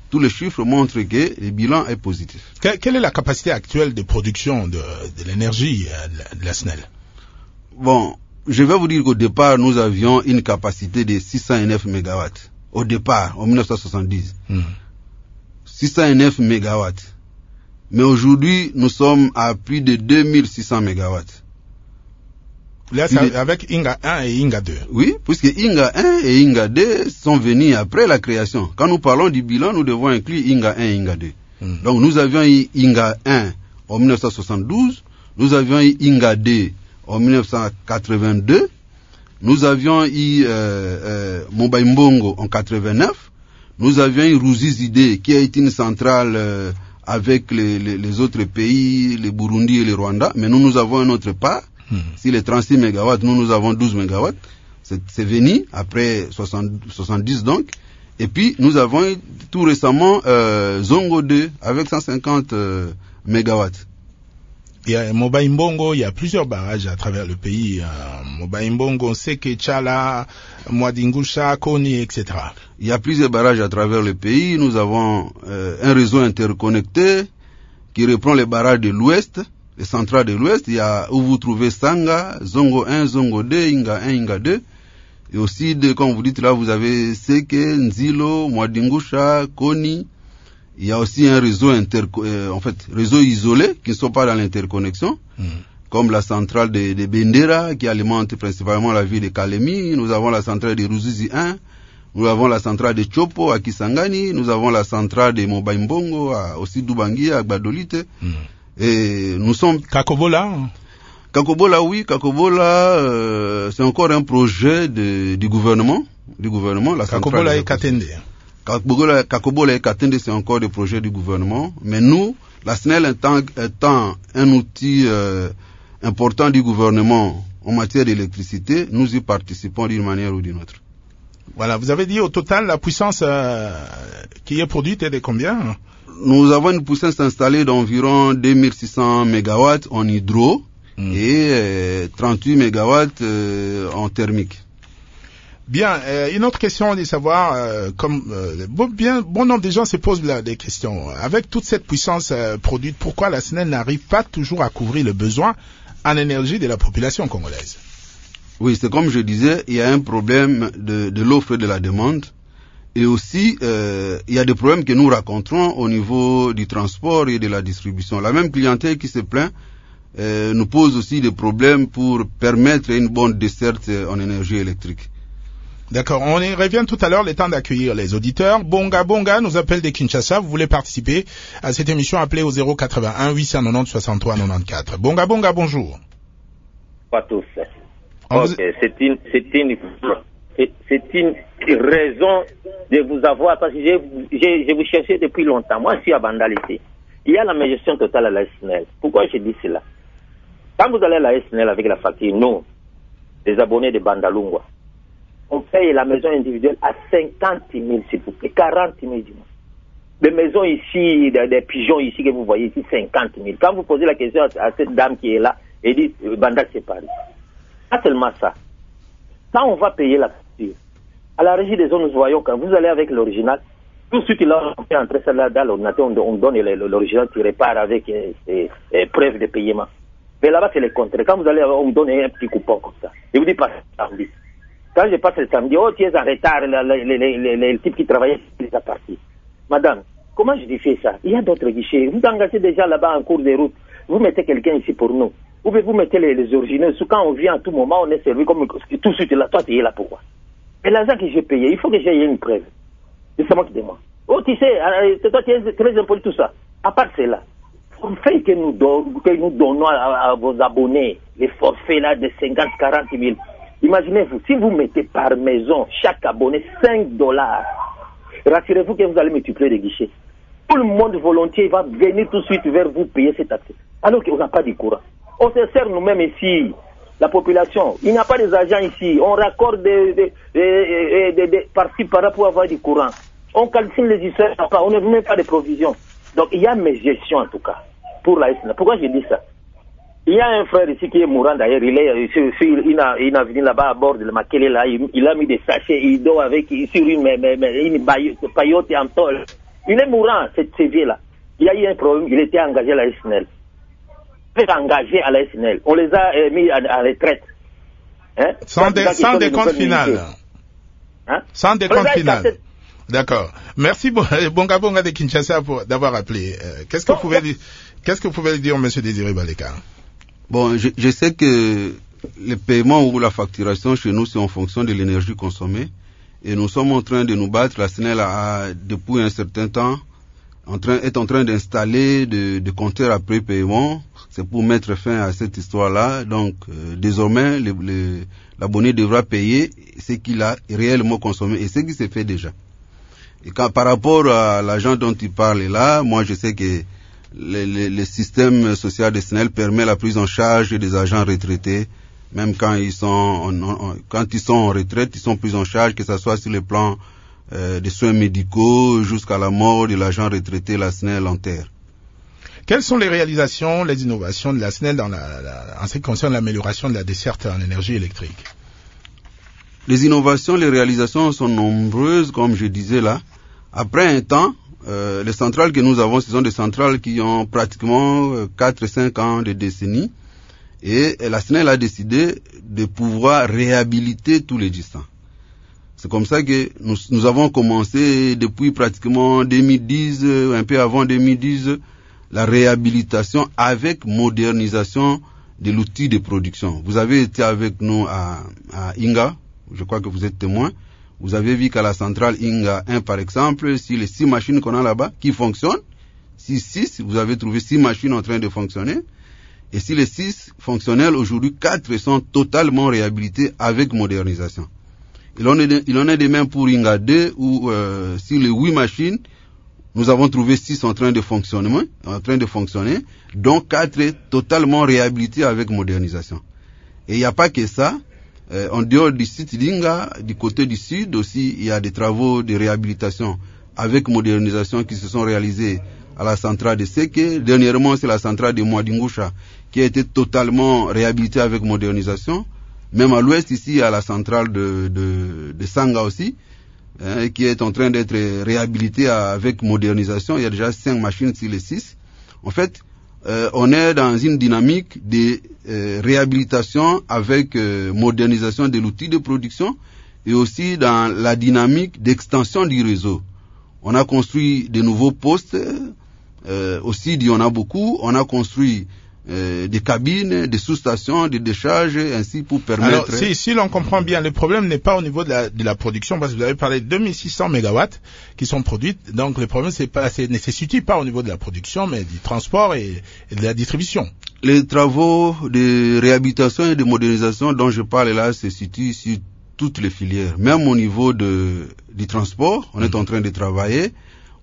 tous les chiffres montrent que le bilan est positif. Que, quelle est la capacité actuelle de production de, de l'énergie de la S N E L? Bon, je vais vous dire qu'au départ, nous avions une capacité de six cent neuf mégawatts. Au départ, en dix-neuf cent soixante-dix. Mmh. six cent neuf mégawatts. Mais aujourd'hui, nous sommes à plus de deux mille six cents mégawatts. Là, c'est avec Inga un et Inga deux. Oui, puisque Inga un et Inga deux sont venus après la création. Quand nous parlons du bilan, nous devons inclure Inga un et Inga deux. Hmm. Donc, nous avions eu Inga un en dix-neuf cent soixante-douze, nous avions eu Inga deux en dix-neuf cent quatre-vingt-deux, nous avions eu euh, euh, Mobaïmbongo en quatre-vingt-neuf, nous avions eu Ruzizide, qui a été une centrale euh, avec les, les, les autres pays, le Burundi et le Rwanda, mais nous, nous avons un autre part. Mmh. Si les trente-six mégawatts, nous, nous avons douze mégawatts. C'est, c'est venu après soixante, soixante-dix donc. Et puis, nous avons tout récemment euh, Zongo deux avec cent cinquante euh, mégawatts. Il y a Mobaïmbongo, il y a plusieurs barrages à travers le pays. Euh, Mobaïmbongo, Seke, Tchala, Mwadingusha, Koni, et cetera. Il y a plusieurs barrages à travers le pays. Nous avons euh, un réseau interconnecté qui reprend les barrages de l'Ouest. Les centrales de l'Ouest, il y a où vous trouvez Sanga, Zongo un, Zongo deux, Inga un, Inga deux. Et aussi, de, comme vous dites là, vous avez Seke, Nzilo, Mwadingusha, Koni. Il y a aussi un réseau inter, euh, en fait, réseau isolé qui ne sont pas dans l'interconnexion, mmh. comme la centrale de, de Bendera qui alimente principalement la ville de Kalemi. Nous avons la centrale de Ruzizi un. Nous avons la centrale de Chopo à Kisangani. Nous avons la centrale de Mobaïmbongo à aussi Dubangi à Gbadolite. Mmh. Et nous sommes... Kakobola Kakobola, oui, Kakobola, euh, c'est encore un projet de, du gouvernement. Du gouvernement la Kakobola et Katende. Kakobola, Kakobola et Katende, c'est encore des projets du gouvernement. Mais nous, la S N E L étant, étant un outil euh, important du gouvernement en matière d'électricité, nous y participons d'une manière ou d'une autre. Voilà, vous avez dit au total la puissance euh, qui est produite est de combien? Nous avons une puissance installée d'environ deux mille six cents mégawatts en hydro mmh. et euh, trente-huit mégawatts euh, en thermique. Bien, euh, une autre question est de savoir, euh, comme euh, bon, bien, bon nombre de gens se posent là, des questions. Avec toute cette puissance euh, produite, pourquoi la S N E L n'arrive pas toujours à couvrir le besoin en énergie de la population congolaise? Oui, c'est comme je disais, il y a un problème de, de l'offre et de la demande. Et aussi, euh, il y a des problèmes que nous rencontrons au niveau du transport et de la distribution. La même clientèle qui se plaint euh, nous pose aussi des problèmes pour permettre une bonne desserte en énergie électrique. D'accord, on y revient tout à l'heure, le temps d'accueillir les auditeurs. Bonga Bonga nous appelle de Kinshasa. Vous voulez participer à cette émission, appelez au zéro quatre-vingt-un huit cent quatre-vingt-dix soixante-trois quatre-vingt-quatorze. Bonga Bonga, bonjour. Pas tous. On ok, vous... c'est une... C'est une... C'est une raison de vous avoir, parce que je, je, je vous cherchais depuis longtemps. Moi, je suis à Bandalité. Il y a la gestion totale à la S N E L. Pourquoi je dis cela? Quand vous allez à la S N E L avec la facture, nous, les abonnés de Bandalungwa, on paye la maison individuelle à cinquante mille, s'il vous plaît, quarante mille du mois. Les maisons ici, des, des pigeons ici que vous voyez ici, cinquante mille. Quand vous posez la question à, à cette dame qui est là, elle dit, Bandal, c'est Paris. Pas seulement ça. Quand on va payer la facture, à la régie des zones, nous voyons quand vous allez avec l'original, tout de suite, là, on fait entrer ça là dans l'ordinateur, on, on donne l'original qui repart avec euh, euh, euh, preuve de paiement. Mais là-bas, c'est le contraire. Quand vous allez, on vous donne un petit coupon comme ça. Et vous dites, passe le samedi. Quand je passe le samedi, oh, tu es en retard, le type qui travaillait, il est parti. Madame, comment je fais ça? Il y a d'autres guichets. Vous engagez déjà là-bas en cours de route. Vous mettez quelqu'un ici pour nous. Vous pouvez vous mettre les, les originaux. Quand on vient à tout moment, on est servi comme tout de suite là. Toi, tu es là pourquoi? Et l'argent que j'ai payé, il faut que j'aie une preuve. C'est moi qui demande. Oh, tu sais, toi, tu es très impoli, tout ça. À part cela, le fait que nous, don, que nous donnons à, à vos abonnés les forfaits là de cinquante, quarante mille, imaginez-vous, si vous mettez par maison chaque abonné cinq dollars, rassurez-vous que vous allez multiplier les guichets. Tout le monde volontiers va venir tout de suite vers vous payer cet accès. Alors qu'on n'a pas de courant. On se sert nous-mêmes ici, la population. Il n'y a pas des agents ici. On raccorde des, des, des, des, des parties par pour avoir du courant. On calcule les histoires, on ne met pas de provisions. Donc il y a mes gestions en tout cas, pour la S N E L. Pourquoi je dis ça? Il y a un frère ici qui est mourant d'ailleurs, il est sur, sur une, une avenue là-bas à bord de la Makele là, il, il a mis des sachets, il dort avec, sur une, une, une paillote en tôle. Il est mourant, ce vieux-là. Il y a eu un problème, il était engagé à la S N L. Il était engagé à la S N L. On les a euh, mis à, à retraite. Hein? Sans, dé, sans décompte final. Hein? Sans décompte final. D'accord. Merci Bonga Bonga de Kinshasa pour d'avoir appelé. Euh, qu'est-ce que vous pouvez dire, qu'est-ce que vous pouvez dire, Monsieur Désiré Baleka? Bon, je, je sais que le paiement ou la facturation chez nous, c'est en fonction de l'énergie consommée. Et nous sommes en train de nous battre. La S N E L a, depuis un certain temps, en train, est en train d'installer des de compteurs après paiement. C'est pour mettre fin à cette histoire-là. Donc, euh, désormais, l'abonné devra payer ce qu'il a réellement consommé et ce qui s'est fait déjà. Et quand, par rapport à l'argent dont il parle là, moi je sais que le, le, le système social de S N E L permet la prise en charge des agents retraités, même quand ils sont en, en, quand ils sont en retraite, ils sont pris en charge, que ce soit sur le plan euh, des soins médicaux jusqu'à la mort de l'agent retraité, la S N E L enterre. Quelles sont les réalisations, les innovations de la S N E L dans la, la, en ce qui concerne l'amélioration de la desserte en énergie électrique? Les innovations, les réalisations sont nombreuses, comme je disais là. Après un temps, euh, les centrales que nous avons, ce sont des centrales qui ont pratiquement euh, quatre à cinq ans de décennies. Et la S N E L a décidé de pouvoir réhabiliter tous les distants. C'est comme ça que nous, nous avons commencé depuis pratiquement deux mille dix, un peu avant deux mille dix, la réhabilitation avec modernisation de l'outil de production. Vous avez été avec nous à, à Inga, je crois que vous êtes témoin. Vous avez vu qu'à la centrale Inga un, par exemple, si les six machines qu'on a là-bas, qui fonctionnent, si six, vous avez trouvé six machines en train de fonctionner. Et si les six fonctionnels, aujourd'hui, quatre sont totalement réhabilités avec modernisation. Il en est de, il en est de même pour Inga deux, où euh, sur les huit machines, nous avons trouvé six en train de fonctionner, en train de fonctionner, dont quatre totalement réhabilités avec modernisation. Et il n'y a pas que ça. Euh, en dehors du site d'Inga, du côté du sud aussi, il y a des travaux de réhabilitation avec modernisation qui se sont réalisés à la centrale de Seke. Dernièrement, c'est la centrale de Mwadingusha qui a été totalement réhabilitée avec modernisation. Même à l'ouest, ici, il y a la centrale de, de, de Sanga aussi, hein, qui est en train d'être réhabilitée avec modernisation. Il y a déjà cinq machines sur les six. En fait, euh, on est dans une dynamique de euh, réhabilitation avec euh, modernisation de l'outil de production et aussi dans la dynamique d'extension du réseau. On a construit de nouveaux postes, euh, aussi il y en a beaucoup. On a construit euh, des cabines, des sous-stations, des décharges, ainsi pour permettre... Alors, si, si l'on comprend bien, le problème n'est pas au niveau de la, de la production, parce que vous avez parlé de deux mille six cents mégawatts qui sont produites, donc le problème c'est pas, c'est nécessité pas au niveau de la production, mais du transport et, et de la distribution. Les travaux de réhabilitation et de modernisation dont je parle là se situent sur toutes les filières, même au niveau de, du transport, on mmh. est en train de travailler.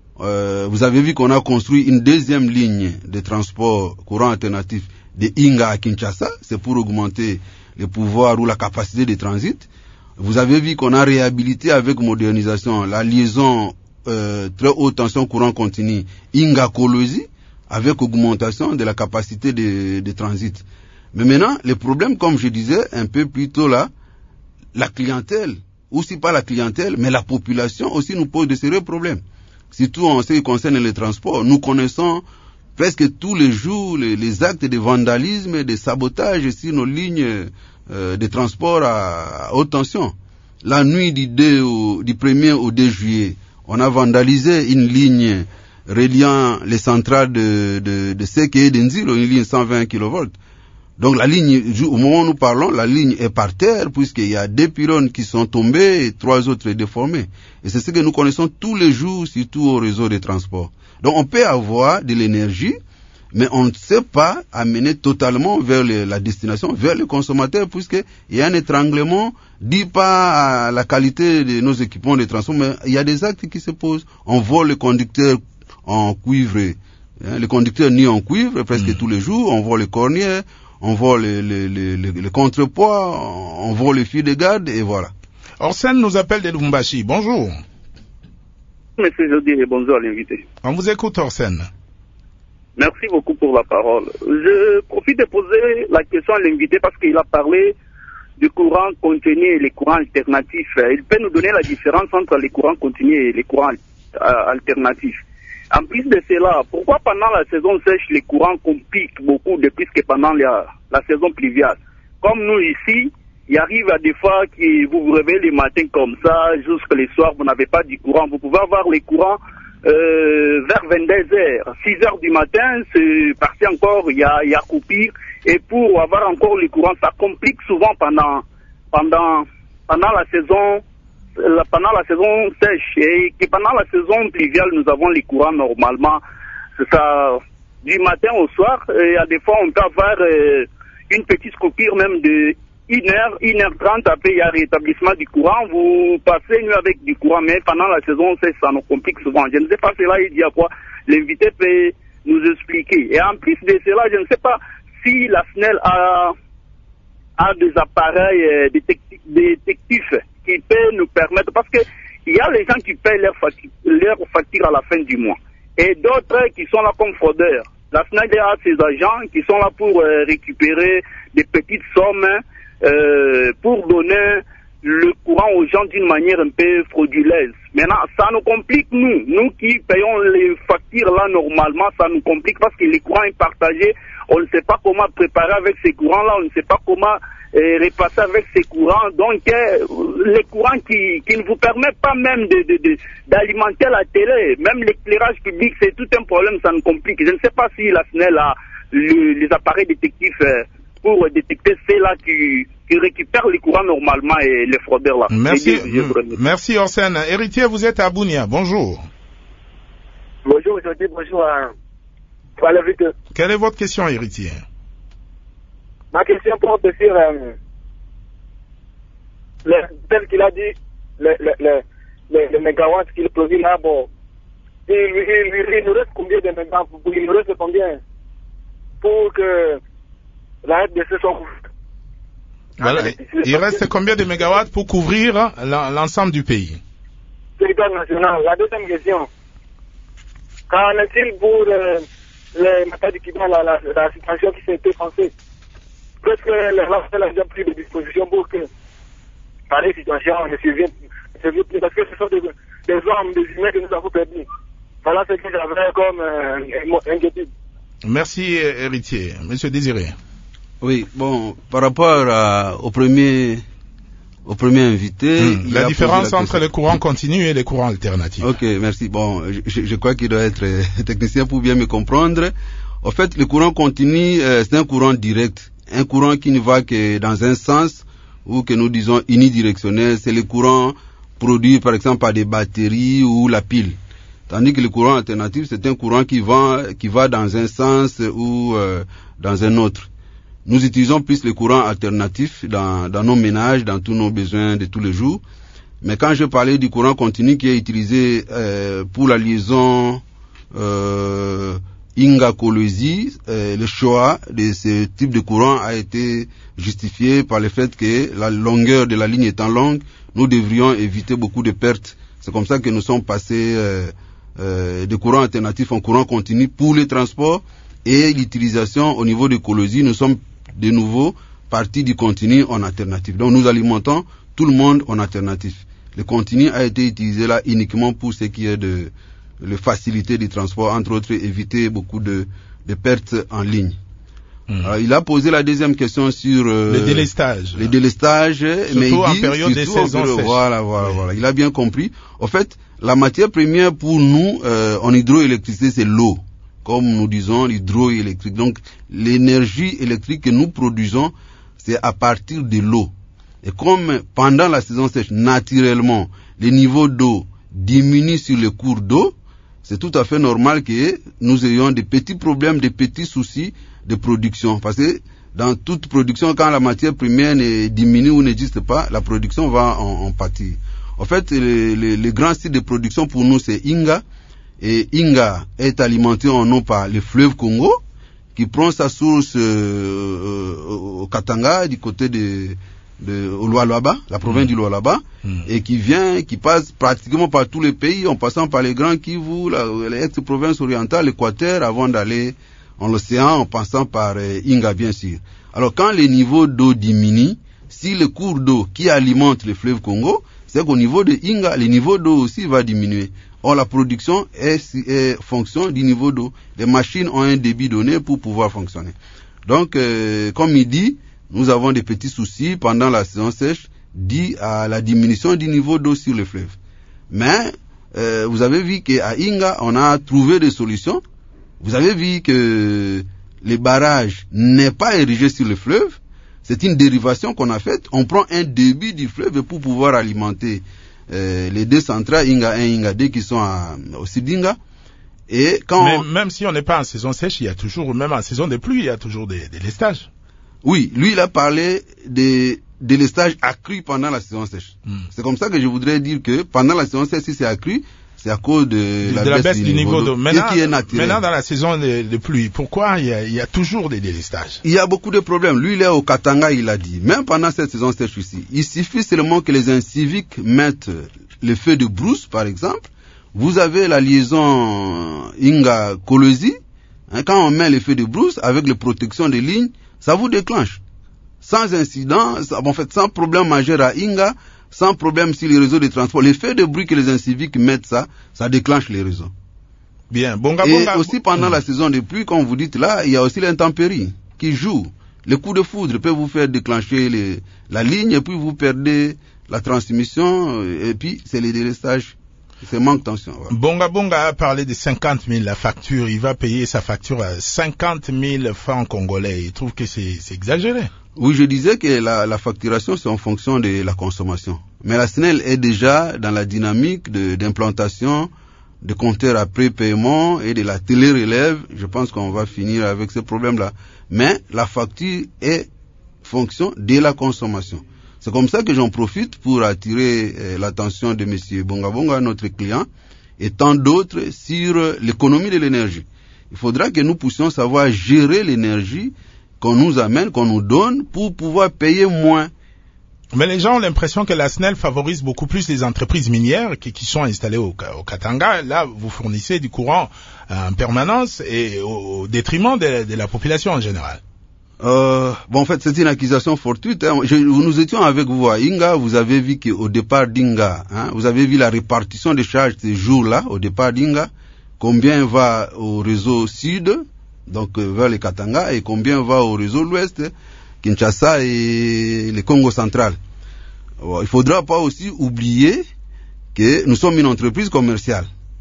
Euh, vous avez vu qu'on a construit une deuxième ligne de transport courant alternatif de Inga à Kinshasa, c'est pour augmenter le pouvoir ou la capacité de transit. Vous avez vu qu'on a réhabilité avec modernisation la liaison euh, très haute tension courant continu Inga-Kolosi avec augmentation de la capacité de, de transit. Mais maintenant, le problème, comme je disais un peu plus tôt là, la clientèle, ou si pas la clientèle, mais la population aussi nous pose de sérieux problèmes. Surtout en ce qui concerne les transports. Nous connaissons presque tous les jours les, les actes de vandalisme et de sabotage sur nos lignes euh, de transport à, à haute tension. La nuit du, deux au, du premier au deux juillet, on a vandalisé une ligne reliant les centrales de, de, de Seke et d'Enzilo, une ligne cent vingt kilovolts. Donc la ligne, au moment où nous parlons, la ligne est par terre puisqu'il y a deux pylônes qui sont tombés et trois autres déformés. Et c'est ce que nous connaissons tous les jours, surtout au réseau de transport. Donc on peut avoir de l'énergie, mais on ne sait pas amener totalement vers le, la destination, vers le consommateur, puisqu'il y a un étranglement, dit pas à la qualité de nos équipements de transport, mais il y a des actes qui se posent. On vole le conducteur en cuivre, hein, le conducteur ni en cuivre presque mmh. tous les jours, on vole les cornières, on voit les, les, les, les, les contrepoids, on voit les filles de garde, et voilà. Orsène nous appelle de Lubumbashi. Bonjour. Monsieur Jody, et bonjour à l'invité. On vous écoute, Orsène. Merci beaucoup pour la parole. Je profite de poser la question à l'invité parce qu'il a parlé du courant continu et les courants alternatifs. Il peut nous donner la différence entre les courants continus et les courants alternatifs. En plus de cela, pourquoi pendant la saison sèche, les courants compliquent beaucoup de plus que pendant la, la saison pluviale? Comme nous ici, il arrive à des fois que vous vous réveillez le matin comme ça, jusqu'à le soir, vous n'avez pas du courant. Vous pouvez avoir les courants euh, vers vingt-deux heures, six heures du matin, c'est parti encore, il y a, il y a coupure. Et pour avoir encore le courant, ça complique souvent pendant, pendant, pendant la saison pendant la saison sèche. Et que pendant la saison pluviale, nous avons les courants normalement. C'est ça, du matin au soir. Et à des fois, on peut avoir euh, une petite coupure même de une heure, une heure trente, après il y a rétablissement du courant, vous passez une nuit avec du courant, mais pendant la saison, ça nous complique souvent. Je ne sais pas cela, il dit à quoi l'invité peut nous expliquer. Et en plus de cela, je ne sais pas si la S N E L a, a des appareils euh, détectifs, détectifs qui peuvent nous permettre, parce que il y a les gens qui payent leurs factures leur facture à la fin du mois, et d'autres qui sont là comme fraudeurs. La S N E L a ses agents qui sont là pour euh, récupérer des petites sommes, Euh, pour donner le courant aux gens d'une manière un peu frauduleuse. Maintenant, ça nous complique, nous. Nous qui payons les factures là normalement, ça nous complique parce que les courants est partagé. On ne sait pas comment préparer avec ces courants-là, on ne sait pas comment euh, repasser avec ces courants. Donc, euh, les courants qui, qui ne vous permettent pas même de, de, de, d'alimenter la télé, même l'éclairage public, c'est tout un problème, ça nous complique. Je ne sais pas si la S N E L a le, les appareils détectifs euh, pour détecter ceux-là qui, qui récupèrent les courants normalement et les fraudeurs là. Merci, merci Orsen. Héritier, vous êtes à Bunia. Bonjour. Bonjour, je dis bonjour à, à l'invité. Quelle est votre question, héritier? Ma question porte sur euh, le, tel qu'il a dit, le, le, le, le, le mégawatts qu'il produit là, bon, il, il, il, il nous reste combien de mégawatts? Il nous reste combien pour que la R D C soit couverte? Voilà. Il reste combien de mégawatts pour couvrir l'ensemble du pays? Territoire national. La deuxième question. Qu'en est-il pour euh, les matériaux d'équipement, la, la, la situation qui s'est été pensée? Est-ce que l'A a déjà pris des dispositions pour que, par les situations, on ne survienne plus? Parce que ce sont des, des hommes, des humains que nous avons perdus. Voilà ce que j'avais comme euh, inquiétude. Merci, héritier. Monsieur Désiré. Oui, bon, par rapport à, au premier, au premier invité. Mmh, la différence la entre les courants continus et les courants alternatifs. Ok, merci. Bon, je, je crois qu'il doit être technicien pour bien me comprendre. En fait, le courant continu, euh, c'est un courant direct. Un courant qui ne va que dans un sens, ou que nous disons unidirectionnel. C'est le courant produit, par exemple, par des batteries ou la pile. Tandis que le courant alternatif, c'est un courant qui va, qui va dans un sens ou euh, dans un autre. Nous utilisons plus le courant alternatif dans, dans nos ménages, dans tous nos besoins de tous les jours. Mais quand je parlais du courant continu qui est utilisé euh, pour la liaison euh, Inga-Kolwezi, euh, le choix de ce type de courant a été justifié par le fait que la longueur de la ligne étant longue, nous devrions éviter beaucoup de pertes. C'est comme ça que nous sommes passés euh, euh, de courant alternatif en courant continu pour les transports et l'utilisation au niveau de Kolwezi. Nous sommes de nouveau partie du continu en alternatif. Donc nous alimentons tout le monde en alternatif. Le continu a été utilisé là uniquement pour ce qui est de la facilité du transport, entre autres éviter beaucoup de, de pertes en ligne. Mmh. Alors, il a posé la deuxième question sur euh, le délestage. Le délestage, surtout mais il en dit, période des saisons sèches. Voilà, voilà, oui. voilà. Il a bien compris. En fait, la matière première pour nous euh, en hydroélectricité, c'est l'eau. Comme nous disons, l'hydroélectrique. Donc, l'énergie électrique que nous produisons, c'est à partir de l'eau. Et comme pendant la saison sèche, naturellement, les niveaux d'eau diminuent sur les cours d'eau, c'est tout à fait normal que nous ayons des petits problèmes, des petits soucis de production. Parce que dans toute production, quand la matière première ne diminue ou n'existe pas, la production va en, en pâtir. En fait, le, le, le grand site de production pour nous, c'est Inga. Et Inga est alimenté en eau par le fleuve Congo, qui prend sa source euh, au Katanga, du côté de, de au Lualaba, la province mmh. du Lualaba, mmh. et qui vient, qui passe pratiquement par tous les pays, en passant par les grands Kivu, l'ex-province orientale, l'Équateur, avant d'aller en l'océan, en passant par euh, Inga, bien sûr. Alors, quand les niveaux d'eau diminuent, si le cours d'eau qui alimente le fleuve Congo, c'est qu'au niveau de Inga, le niveau d'eau aussi va diminuer. Or, la production est, est fonction du niveau d'eau. Les machines ont un débit donné pour pouvoir fonctionner. Donc, euh, comme il dit, nous avons des petits soucis pendant la saison sèche dits à la diminution du niveau d'eau sur le fleuve. Mais, euh, vous avez vu qu'à Inga, on a trouvé des solutions. Vous avez vu que les barrages n'est pas érigé sur le fleuve. C'est une dérivation qu'on a faite. On prend un débit du fleuve pour pouvoir alimenter euh, les deux centrales, Inga un et Inga deux, qui sont à, au Sidinga. Et quand Mais on... même si on n'est pas en saison sèche, il y a toujours, même en saison de pluie, il y a toujours des, des lestages. Oui, lui, il a parlé des délestages accrus pendant la saison sèche. Mm. C'est comme ça que je voudrais dire que pendant la saison sèche, si c'est accru, c'est à cause de, de la, de baisse, la baisse du niveau d'eau. Maintenant, qui est naturel. Maintenant, dans la saison de, de pluie, pourquoi il y, a, il y a toujours des délestages? Il y a beaucoup de problèmes. Lui, il est au Katanga, il a dit. Même pendant cette saison sèche ici, il suffit seulement que les inciviques mettent le feu de brousse, par exemple. Vous avez la liaison Inga-Kolosi. Hein, quand on met le feu de brousse avec les protections des lignes, ça vous déclenche. Sans incident, en fait, sans problème majeur à Inga, sans problème sur les réseaux de transport. L'effet de bruit que les inciviques mettent, ça, ça déclenche les réseaux. Bien. Bonga, Et bonga. aussi pendant mmh. la saison de pluie, comme vous dites là, il y a aussi l'intempérie qui joue. Les coups de foudre peuvent vous faire déclencher les, la ligne et puis vous perdez la transmission et puis c'est les délestages. C'est manque de tension. Ouais. Bonga Bonga a parlé de cinquante mille, la facture. Il va payer sa facture à cinquante mille francs congolais. Il trouve que c'est, c'est exagéré. Oui, je disais que la, la facturation, c'est en fonction de la consommation. Mais la S N E L est déjà dans la dynamique de, d'implantation de compteurs après paiement et de la télé-relève. Je pense qu'on va finir avec ce problème-là. Mais la facture est fonction de la consommation. C'est comme ça que j'en profite pour attirer euh, l'attention de M. Bonga Bonga, notre client, et tant d'autres sur euh, l'économie de l'énergie. Il faudra que nous puissions savoir gérer l'énergie qu'on nous amène, qu'on nous donne, pour pouvoir payer moins. Mais les gens ont l'impression que la S N E L favorise beaucoup plus les entreprises minières qui, qui sont installées au, au Katanga. Là, vous fournissez du courant en permanence et au, au détriment de, de la population en général. Euh, bon, en fait, c'est une accusation fortuite. Hein. Je, nous étions avec vous à Inga. Vous avez vu qu'au départ d'Inga, hein, vous avez vu la répartition des charges ces jours-là, au départ d'Inga. Combien va au réseau sud, donc euh, vers le Katanga, et combien va au réseau l'ouest, Kinshasa et le Congo central. Bon, il faudra pas aussi oublier que nous sommes une entreprise commerciale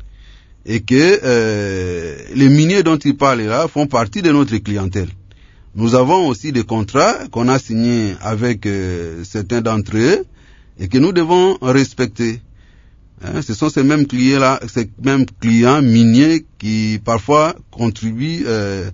et que euh, les miniers dont il parle là font partie de notre clientèle. Nous avons aussi des contrats qu'on a signés avec euh, certains d'entre eux et que nous devons respecter. Hein, ce sont ces mêmes clients-là, ces mêmes clients miniers qui parfois contribuent euh,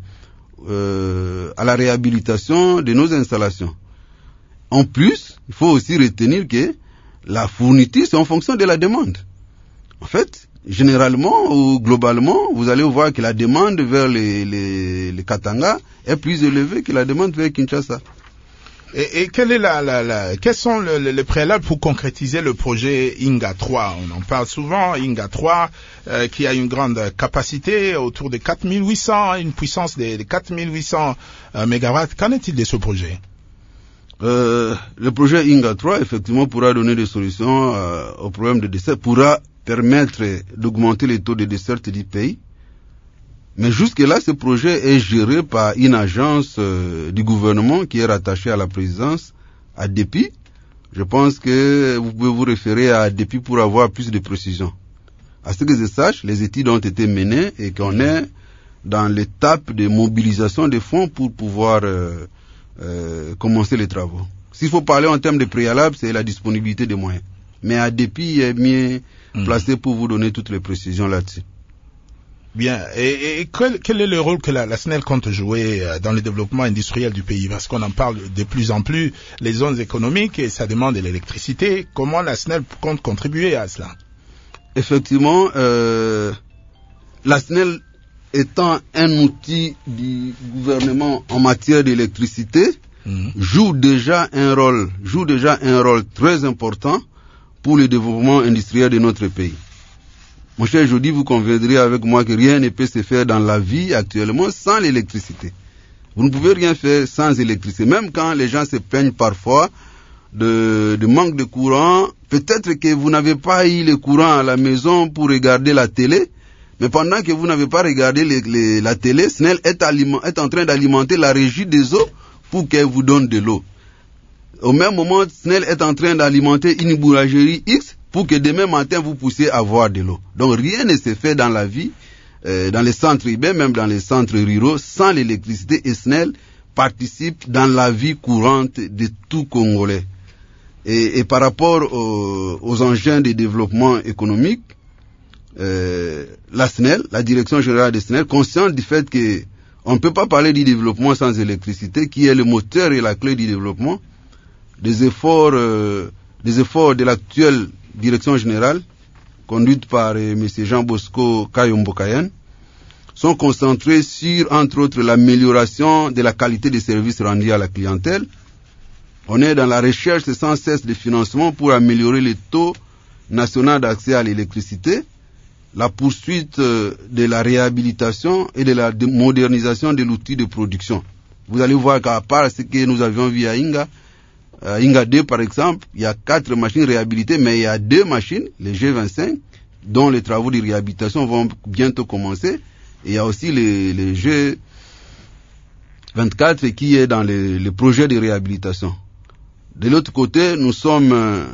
euh, à la réhabilitation de nos installations. En plus, il faut aussi retenir que la fourniture, c'est en fonction de la demande. En fait, généralement ou globalement, vous allez voir que la demande vers les, les, les Katanga est plus élevée que la demande vers Kinshasa. Et, et quelle est la, la, la, quels sont le, le, les préalables pour concrétiser le projet Inga trois? On en parle souvent, Inga trois, euh, qui a une grande capacité, autour de quatre mille huit cents, une puissance de, de quatre mille huit cents euh, mégawatts. Qu'en est-il de ce projet? Euh, le projet Inga trois, effectivement, pourra donner des solutions euh, au problème de dessert, pourra permettre d'augmenter les taux de desserte du pays. Mais jusque-là, ce projet est géré par une agence euh, du gouvernement qui est rattachée à la présidence, à D E P I. Je pense que vous pouvez vous référer à D E P I pour avoir plus de précisions. À ce que je sache, les études ont été menées et qu'on est dans l'étape de mobilisation des fonds pour pouvoir euh, euh, commencer les travaux. S'il faut parler en termes de préalable, c'est la disponibilité des moyens. Mais à D E P I est mieux mmh. placé pour vous donner toutes les précisions là-dessus. Bien. Et, et quel, quel est le rôle que la, la S N E L compte jouer dans le développement industriel du pays? Parce qu'on en parle de plus en plus, les zones économiques, et ça demande de l'électricité. Comment la S N E L compte contribuer à cela? Effectivement, euh, la S N E L étant un outil du gouvernement en matière d'électricité, mmh. joue déjà un rôle, joue déjà un rôle très important pour le développement industriel de notre pays. Mon cher Jody, vous conviendrez avec moi que rien ne peut se faire dans la vie actuellement sans l'électricité. Vous ne pouvez rien faire sans électricité. Même quand les gens se plaignent parfois de, de manque de courant. Peut-être que vous n'avez pas eu le courant à la maison pour regarder la télé, mais pendant que vous n'avez pas regardé les, les, la télé, S N E L est, aliment, est en train d'alimenter la régie des eaux pour qu'elle vous donne de l'eau. Au même moment, S N E L est en train d'alimenter une boulangerie X pour que demain matin vous puissiez avoir de l'eau. Donc rien ne se fait dans la vie, euh, dans les centres urbains, même dans les centres ruraux, sans l'électricité. Et S N E L participe dans la vie courante de tout Congolais. Et, et par rapport aux, aux engins de développement économique, euh, la S N E L, la direction générale de S N E L, consciente du fait que on ne peut pas parler du développement sans électricité, qui est le moteur et la clé du développement, des efforts, euh, des efforts de l'actuelle direction générale, conduite par euh, M. Jean Bosco Kayombo-Kayen, sont concentrés sur, entre autres, l'amélioration de la qualité des services rendus à la clientèle. On est dans la recherche sans cesse de financement pour améliorer le taux national d'accès à l'électricité, la poursuite de la réhabilitation et de la modernisation de l'outil de production. Vous allez voir qu'à part ce que nous avions vu à Inga, à Inga deux par exemple, il y a quatre machines réhabilitées, mais il y a deux machines, les G vingt-cinq, dont les travaux de réhabilitation vont bientôt commencer. Et il y a aussi les, les G vingt-quatre qui est dans les, les projets de réhabilitation. De l'autre côté, nous sommes euh,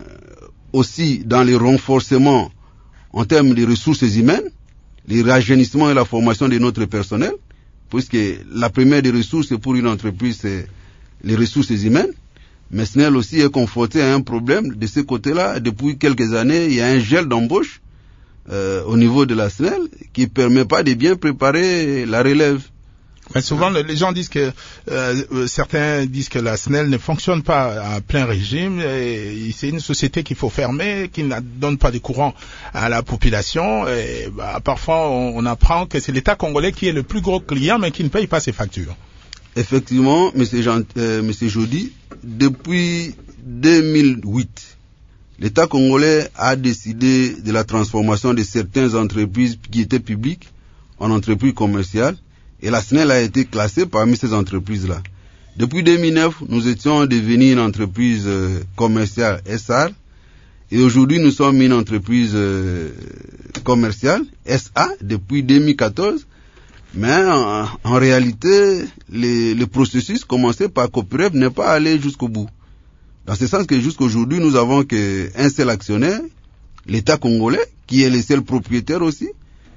aussi dans le renforcement en termes de ressources humaines, le rajeunissement et la formation de notre personnel, puisque la première des ressources pour une entreprise, c'est les ressources humaines. Mais S N E L aussi est confronté à un problème de ce côté-là. Depuis quelques années, il y a un gel d'embauche euh, au niveau de la S N E L qui ne permet pas de bien préparer la relève. Mais souvent, les gens disent que euh, certains disent que la S N E L ne fonctionne pas à plein régime. Et c'est une société qu'il faut fermer, qui ne donne pas de courant à la population. Et bah, parfois, on, on apprend que c'est l'État congolais qui est le plus gros client, mais qui ne paye pas ses factures. Effectivement, M. Jean, euh, M. Jody, depuis deux mille huit, l'État congolais a décidé de la transformation de certaines entreprises qui étaient publiques en entreprises commerciales. Et la S N E L a été classée parmi ces entreprises-là. Depuis deux mille neuf, nous étions devenus une entreprise euh, commerciale S A R. Et aujourd'hui, nous sommes une entreprise euh, commerciale S A depuis deux mille quatorze. Mais en, en réalité, les, le processus commencé par Coprev n'est pas allé jusqu'au bout. Dans ce sens que jusqu'aujourd'hui, nous avons qu'un seul actionnaire, l'État congolais, qui est le seul propriétaire aussi,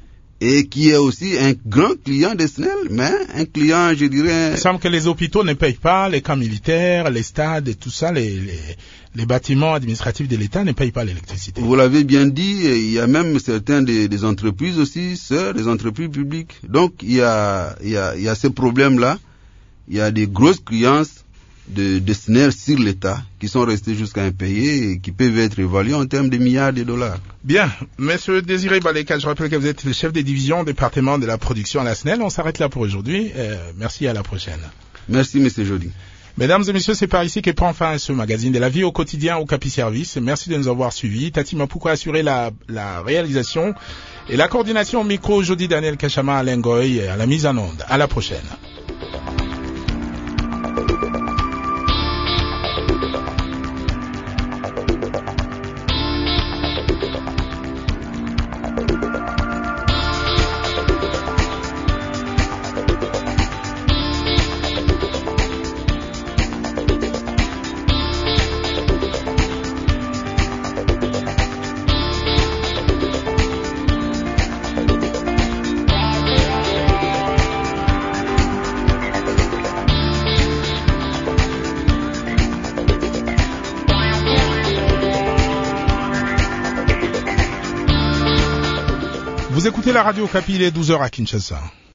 et qui est aussi un grand client de S N E L, mais un client, je dirais... Il semble que les hôpitaux ne payent pas, les camps militaires, les stades et tout ça, les, les, les bâtiments administratifs de l'État ne payent pas l'électricité. Vous l'avez bien dit, il y a même certaines des, des entreprises aussi, sœurs, des entreprises publiques. Donc, il y a, il y a, il y a ce problème-là. Il y a des grosses créances de, de S N E L sur l'État qui sont restées jusqu'à impayées et qui peuvent être évaluées en termes de milliards de dollars. Bien. Monsieur Désiré Baleka, je rappelle que vous êtes le chef des divisions département de la production à la S N E L. On s'arrête là pour aujourd'hui. Euh, merci, à la prochaine. Merci, monsieur Jody. Mesdames et messieurs, c'est par ici que prend fin ce magazine de la vie au quotidien au Capi Service. Merci de nous avoir suivis. Tati Mapouko a assuré la, la réalisation et la coordination au micro. Jody Daniel Kachama, Alain Goy à la mise en onde. À la prochaine. Vous écoutez la radio Okapi, il est douze heures à Kinshasa.